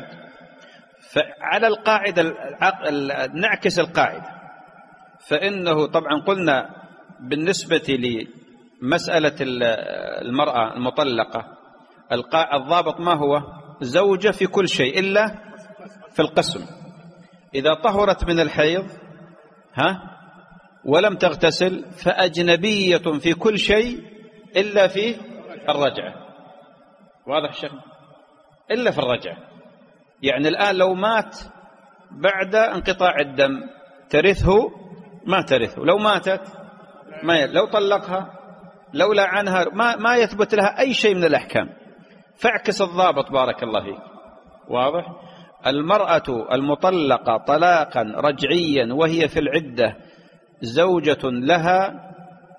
فعلى القاعدة نعكس القاعدة، فإنه طبعا قلنا بالنسبة لمسألة المرأة المطلقة الضابط ما هو؟ زوجة في كل شيء إلا في القسم. إذا طهرت من الحيض ها ولم تغتسل فأجنبية في كل شيء إلا في الرجعة. واضح الشيخ؟ إلا في الرجعة. يعني الآن لو مات بعد انقطاع الدم ترثه ما ترثه، لو ماتت ما ي... لو طلقها لو لعنها ما ما يثبت لها أي شيء من الأحكام. فاعكس الضابط بارك الله فيك. واضح؟ المرأة المطلقة طلاقا رجعيا وهي في العدة زوجة لها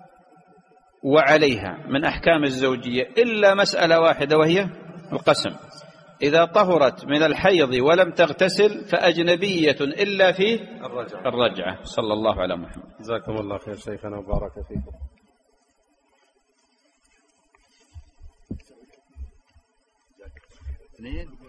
وعليها من أحكام الزوجية إلا مسألة واحدة وهي القسم. إذا طهرت من الحيض ولم تغتسل فأجنبية إلا في الرجعة. الرجعة. صلى الله على محمد. جزاكم الله خير شيخنا وبارك فيكم.